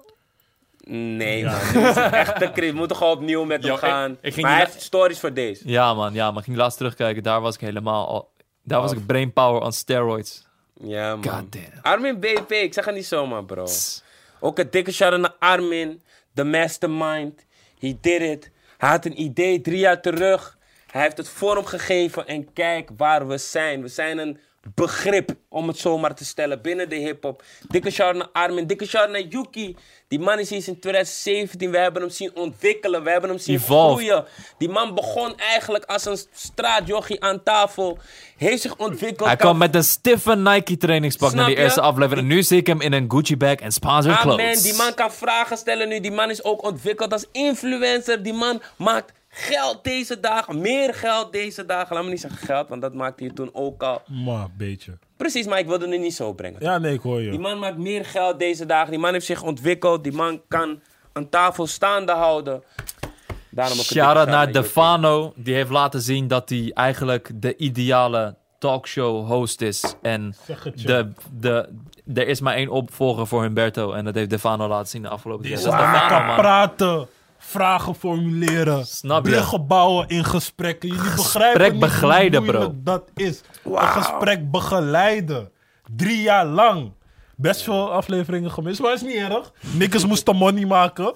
Nee, man. Dit is echt te crit. We moeten gewoon opnieuw met hem gaan. ik ging Maar hij die heeft stories voor deze. Ja, man. Ik ging laatst terugkijken. Daar was ik helemaal al... Daar was ik brainpower on steroids. Ja, man. God damn. Armin BP, ik zeg het niet zomaar, bro. Ook een dikke shout-out naar Armin, the mastermind. He did it. Hij had een idee 3 jaar terug. Hij heeft het vorm gegeven en kijk waar we zijn. We zijn een begrip, om het zo maar te stellen, binnen de hip-hop. Dikke shout-out naar Armin, dikke shout-out naar Yuki. Die man is hier sinds 2017. We hebben hem zien ontwikkelen, we hebben hem zien groeien. Die man begon eigenlijk als een straatjochie aan tafel. Heeft zich ontwikkeld. Hij kwam met een stiffe Nike trainingspak Snap naar die je? eerste aflevering. En nu zie ik hem in een Gucci bag en sponsored clothes. Amen, die man kan vragen stellen nu. Die man is ook ontwikkeld als influencer. Die man maakt geld deze dagen. Meer geld deze dagen. Laat me niet zeggen geld, want dat maakte hij toen ook al. Maar, beetje. Precies, maar ik wilde het niet zo brengen. Ja, nee, ik hoor je. Die man maakt meer geld deze dagen. Die man heeft zich ontwikkeld. Die man kan een tafel staande houden. Daarom ook een Shout-out dikke naar shout-out Defano. Die heeft laten zien dat hij eigenlijk de ideale talkshow host is. En Zeg het je. er is maar 1 opvolger voor Humberto. En dat heeft Defano laten zien de afgelopen Die tijd. is Dat is aan Defano, elkaar man. praten, vragen formuleren, Snap je? bruggen bouwen in gesprekken. Jullie begrijpen niet begeleiden, hoe moeilijk bro. dat is. Een gesprek begeleiden. 3 jaar lang. Best veel afleveringen gemist, maar is niet erg. Nikkers moesten money maken.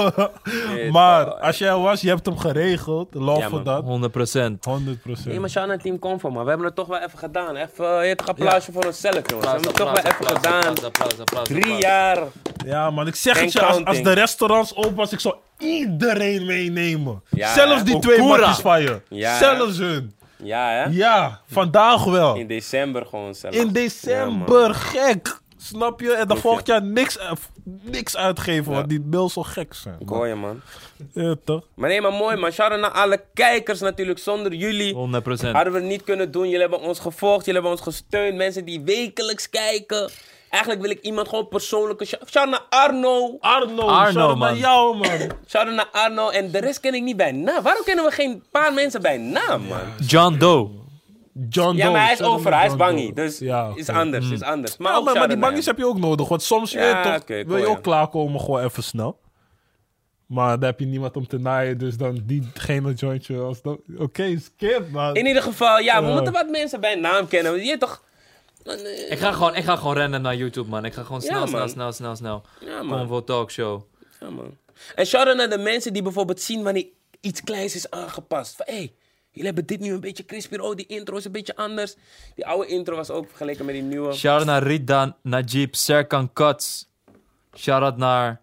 Maar als jij was, je hebt hem geregeld. Love Ja, voor man. dat. 100%. 100%. Nee, maar shout naar Team Comfort, man. We hebben het toch wel even gedaan. Even een applausje voor onszelf, jongens. We hebben het toch wel even gedaan. Applaus. 3 jaar. Ja, man, ik zeg Geen het je, als counting. de restaurants open was, ik zou iedereen meenemen. Ja, Zelfs hè? die 2 Okura. matjes van je. Ja, Zelfs hun. Ja, hè? Ja, vandaag wel. In december gewoon zelf. In Ja, december, man. gek. Snap je? En dan volgend jaar niks uitgeven, want die bills zo gek zijn. Ik hoor je, man. Ja, toch? Maar nee, maar mooi, man. Shout-out naar alle kijkers natuurlijk. Zonder jullie 100%. hadden we het niet kunnen doen. Jullie hebben ons gevolgd. Jullie hebben ons gesteund. Mensen die wekelijks kijken. Eigenlijk wil ik iemand gewoon persoonlijke... Shout-out naar Arno. Arno, Arno, shout-out naar man. jou, man. Shout-out naar Arno. En de rest ken ik niet bij naam. Waarom kennen we geen paar mensen bij naam, man? John Doe. John Ja, Doe, maar hij is shout-out over. naar Hij is John bangie. Doe. Dus Ja, is oké. anders. Is anders. Maar, Ja, ook maar die shout-out naar bangies hem. heb je ook nodig. Want soms Ja, weet je toch, oké, ik wil je hoor ook klaarkomen gewoon even snel. Maar dan heb je niemand om te naaien. Dus dan diegene jointje als dat... Oké, skip, man. In ieder geval, ja, we Ja. moeten wat mensen bij naam kennen. Je weet toch... Ik ga gewoon rennen naar YouTube, man. Ik ga gewoon Ja, snel. Ja, man. Convo Talkshow. Ja, man. En shout-out naar de mensen die bijvoorbeeld zien wanneer iets kleins is aangepast. Van, hey, jullie hebben dit nu een beetje crispy. Oh, die intro is een beetje anders. Die oude intro was ook vergeleken met die nieuwe. Shout-out naar Rida, Najib, Serkan Cuts. Shout-out naar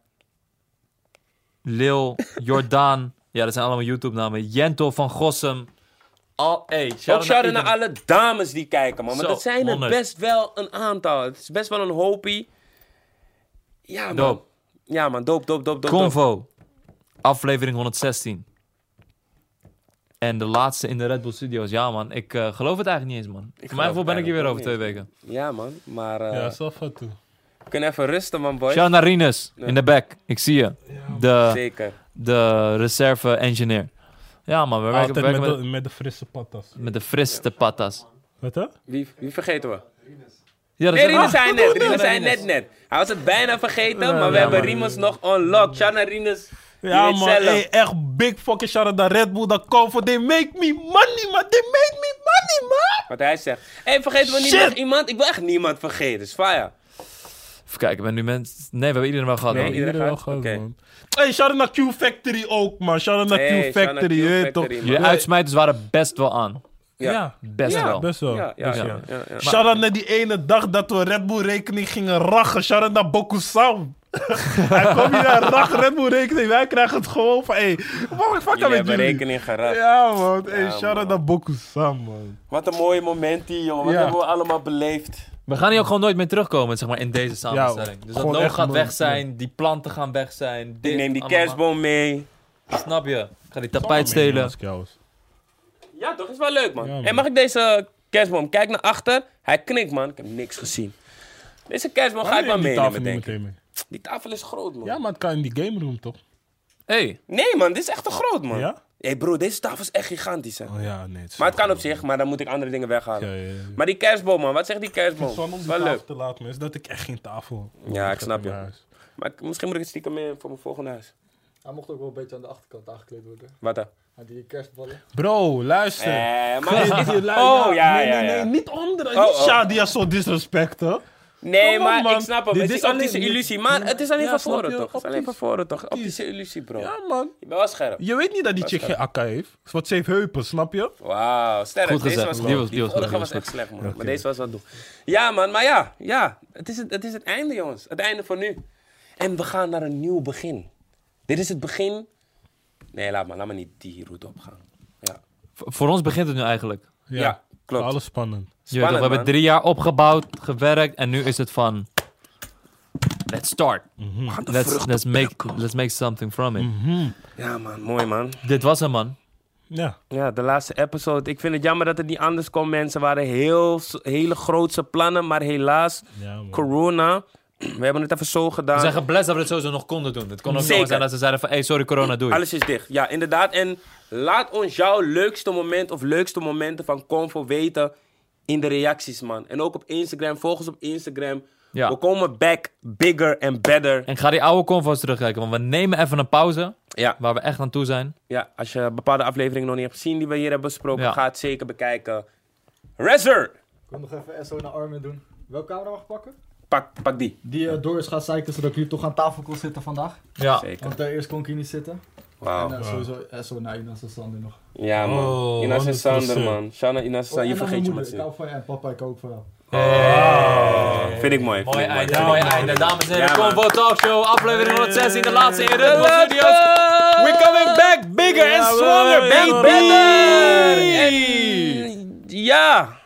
Lil, Jordaan. Ja, dat zijn allemaal YouTube-namen. Jento van Gossem. Ook shout-out naar alle dames die kijken, man. Want Zo, dat zijn er 100. best wel een aantal. Het is best wel een hoopie. Ja, man. Dope. Ja, man. Dope. Convo. Aflevering 116. En de laatste in de Red Bull Studios. Ja, man. Ik geloof het eigenlijk niet eens, man. Voor mijn gevoel ben ik hier weer over 2 weken. Ja, man. Maar Ja, zelf wat toe. we kunnen even rusten, man, boy. Shout-out naar Rinus. In de back. Ik zie je. Zeker. De reserve engineer. Ja, man. We werken, Altijd werken met de frisse patas. met de friste patas. Wat hè? Wie vergeten we? Ja, dat Nee, is Rinus zei net. Rinus Rinus. zei net. Hij was het bijna vergeten, maar we ja, hebben man. Rinus nog unlocked. Shout naar Rinus. Ja, weet man. zelf. Hey, echt big fucking shout-out naar Red Bull. Dat Comfort, they make me money, man. They make me money, man. Wat hij zegt. Hey, vergeten we niet Shit. nog iemand? Ik wil echt niemand vergeten. Sfaya. Even kijken, ik ben nu mensen... Nee, we hebben iedereen wel gehad. Nee, man. iedereen Iedereen gaat? wel Oké. gehad, man. Hey, shout-out naar Q-Factory ook, man. Shout-out naar Hey, shout-out Q-Factory, je weet toch? Q-Factory, Jullie uitsmijters waren best wel aan. Ja. Best Ja. wel. Best wel. Ja. Shout-out naar die ene dag dat we Red Bull rekening gingen rachen. Shout-out naar Bokusam. Hij komt hier en rach Red Bull rekening. Wij krijgen het gewoon van, hey, wat fuck Jullie met hebben jullie? rekening geraakt. Ja, man. Hey, Ja, shout-out man. naar Bokusam, man. Wat een mooie moment hier, jongen. Wat Ja. hebben we allemaal beleefd. We gaan hier ook gewoon nooit meer terugkomen, zeg maar, in deze samenstelling. Dus dat gewoon logo echt gaat nooit, weg zijn, die planten gaan weg zijn. Ik dit neem die allemaal. kerstboom mee. Snap je? Ik ga die tapijt stelen. Als ik jou was. Ja, toch? Is wel leuk, man. Ja, man. En mag ik deze kerstboom? Kijk naar achter. Hij knikt, man. Ik heb niks gezien. Deze kerstboom ga ik wel die meenemen, tafel denk niet ik. meteen mee. Die tafel is groot, man. Ja, maar het kan in die game room, toch? Hey, Nee, man. Dit is echt te groot, man. Ja? Hé, bro. Deze tafel is echt gigantisch, hè. Oh ja, nee. Maar het kan op zich, maar dan moet ik andere dingen weghalen. Ja. Maar die kerstboom, man. Wat zegt die kerstboom? Zon om Is die wel tafel leuk. te laten, man. Is dat ik echt geen tafel. Ja, ik snap je. in mijn huis. Maar misschien moet ik het stiekem mee voor mijn volgende huis. Hij mocht ook wel een beetje aan de achterkant aangekleed worden. Wat dan? Aan die kerstballen. Bro, luister. Maar... Oh ja. Niet onder. Oh, Niet oh. Shadia zo disrespect, hè? Nee, Kom op, maar man. ik snap hem. Dit Het is is alleen- optische illusie. Maar het is alleen Ja, van snap voren, je? toch? Het is alleen van voren, toch? Optische illusie, bro. Ja, man. Je bent wel scherp. Je weet niet dat die chick geen akka heeft. Want ze heeft heupen, snap je? Wauw, sterk. Goed Deze gezegd, was man. goed. Die was Die goed, vorige die was was echt slecht, man. Oké. Maar deze was wat doen. Ja, man. Maar ja. Het is het einde, jongens. Het einde voor nu. En we gaan naar een nieuw begin. Dit is het begin. Nee, laat maar niet die route opgaan. Ja, voor ons begint het nu eigenlijk. Ja, klopt. Alles spannend. Je weet toch, we hebben man. 3 jaar opgebouwd, gewerkt en nu is het van... Let's start. We gaan de Let's vruchten plukken. make something from it. Ja, man. Mooi, man. Dit was hem, man. Ja. Ja, de laatste episode. Ik vind het jammer dat het niet anders kon, mensen. Er waren hele grootse plannen, maar helaas, Ja, man. corona. We hebben het even zo gedaan. We zijn geblest dat we het sowieso nog konden doen. Het kon ook Zeker. zo zijn dat ze zeiden van... Hey, sorry corona, doei. Alles is dicht. Ja, inderdaad. En laat ons jouw leukste moment of leukste momenten van Convo weten in de reacties, man. En ook op Instagram. Volg ons op Instagram. Ja. We komen back bigger and better. En ga die oude convo's terugkijken, want we nemen even een pauze. Ja, Waar we echt aan toe zijn. ja, als je bepaalde afleveringen nog niet hebt gezien die we hier hebben besproken, Ja. ga het zeker bekijken. Rezzer! Ik wil nog even SO naar Armin doen. Welke camera mag ik pakken? Pak die. Die Doris gaat zeiken zodat ik hier toch aan tafel kon zitten vandaag. Ja. Zeker. Want eerst kon ik hier niet zitten. Wauw. En sowieso SO naar Inas en Sander nog. Ja, man. Oh, Inas en 100%. Sander, man. Shout out Inas en Sander. Je en aan vergeet je mijn maar moeder. te Ik hou van je en papa, ik ook van jou. Vind ik mooi. Mooi vind ik einde, Ja, mooi man. einde. Dames en heren, Ja, man. Convo Talkshow, aflevering 116, de laatste in Red Bull laatste! Studios. We're coming back bigger and Ja, stronger, man. baby! En ja,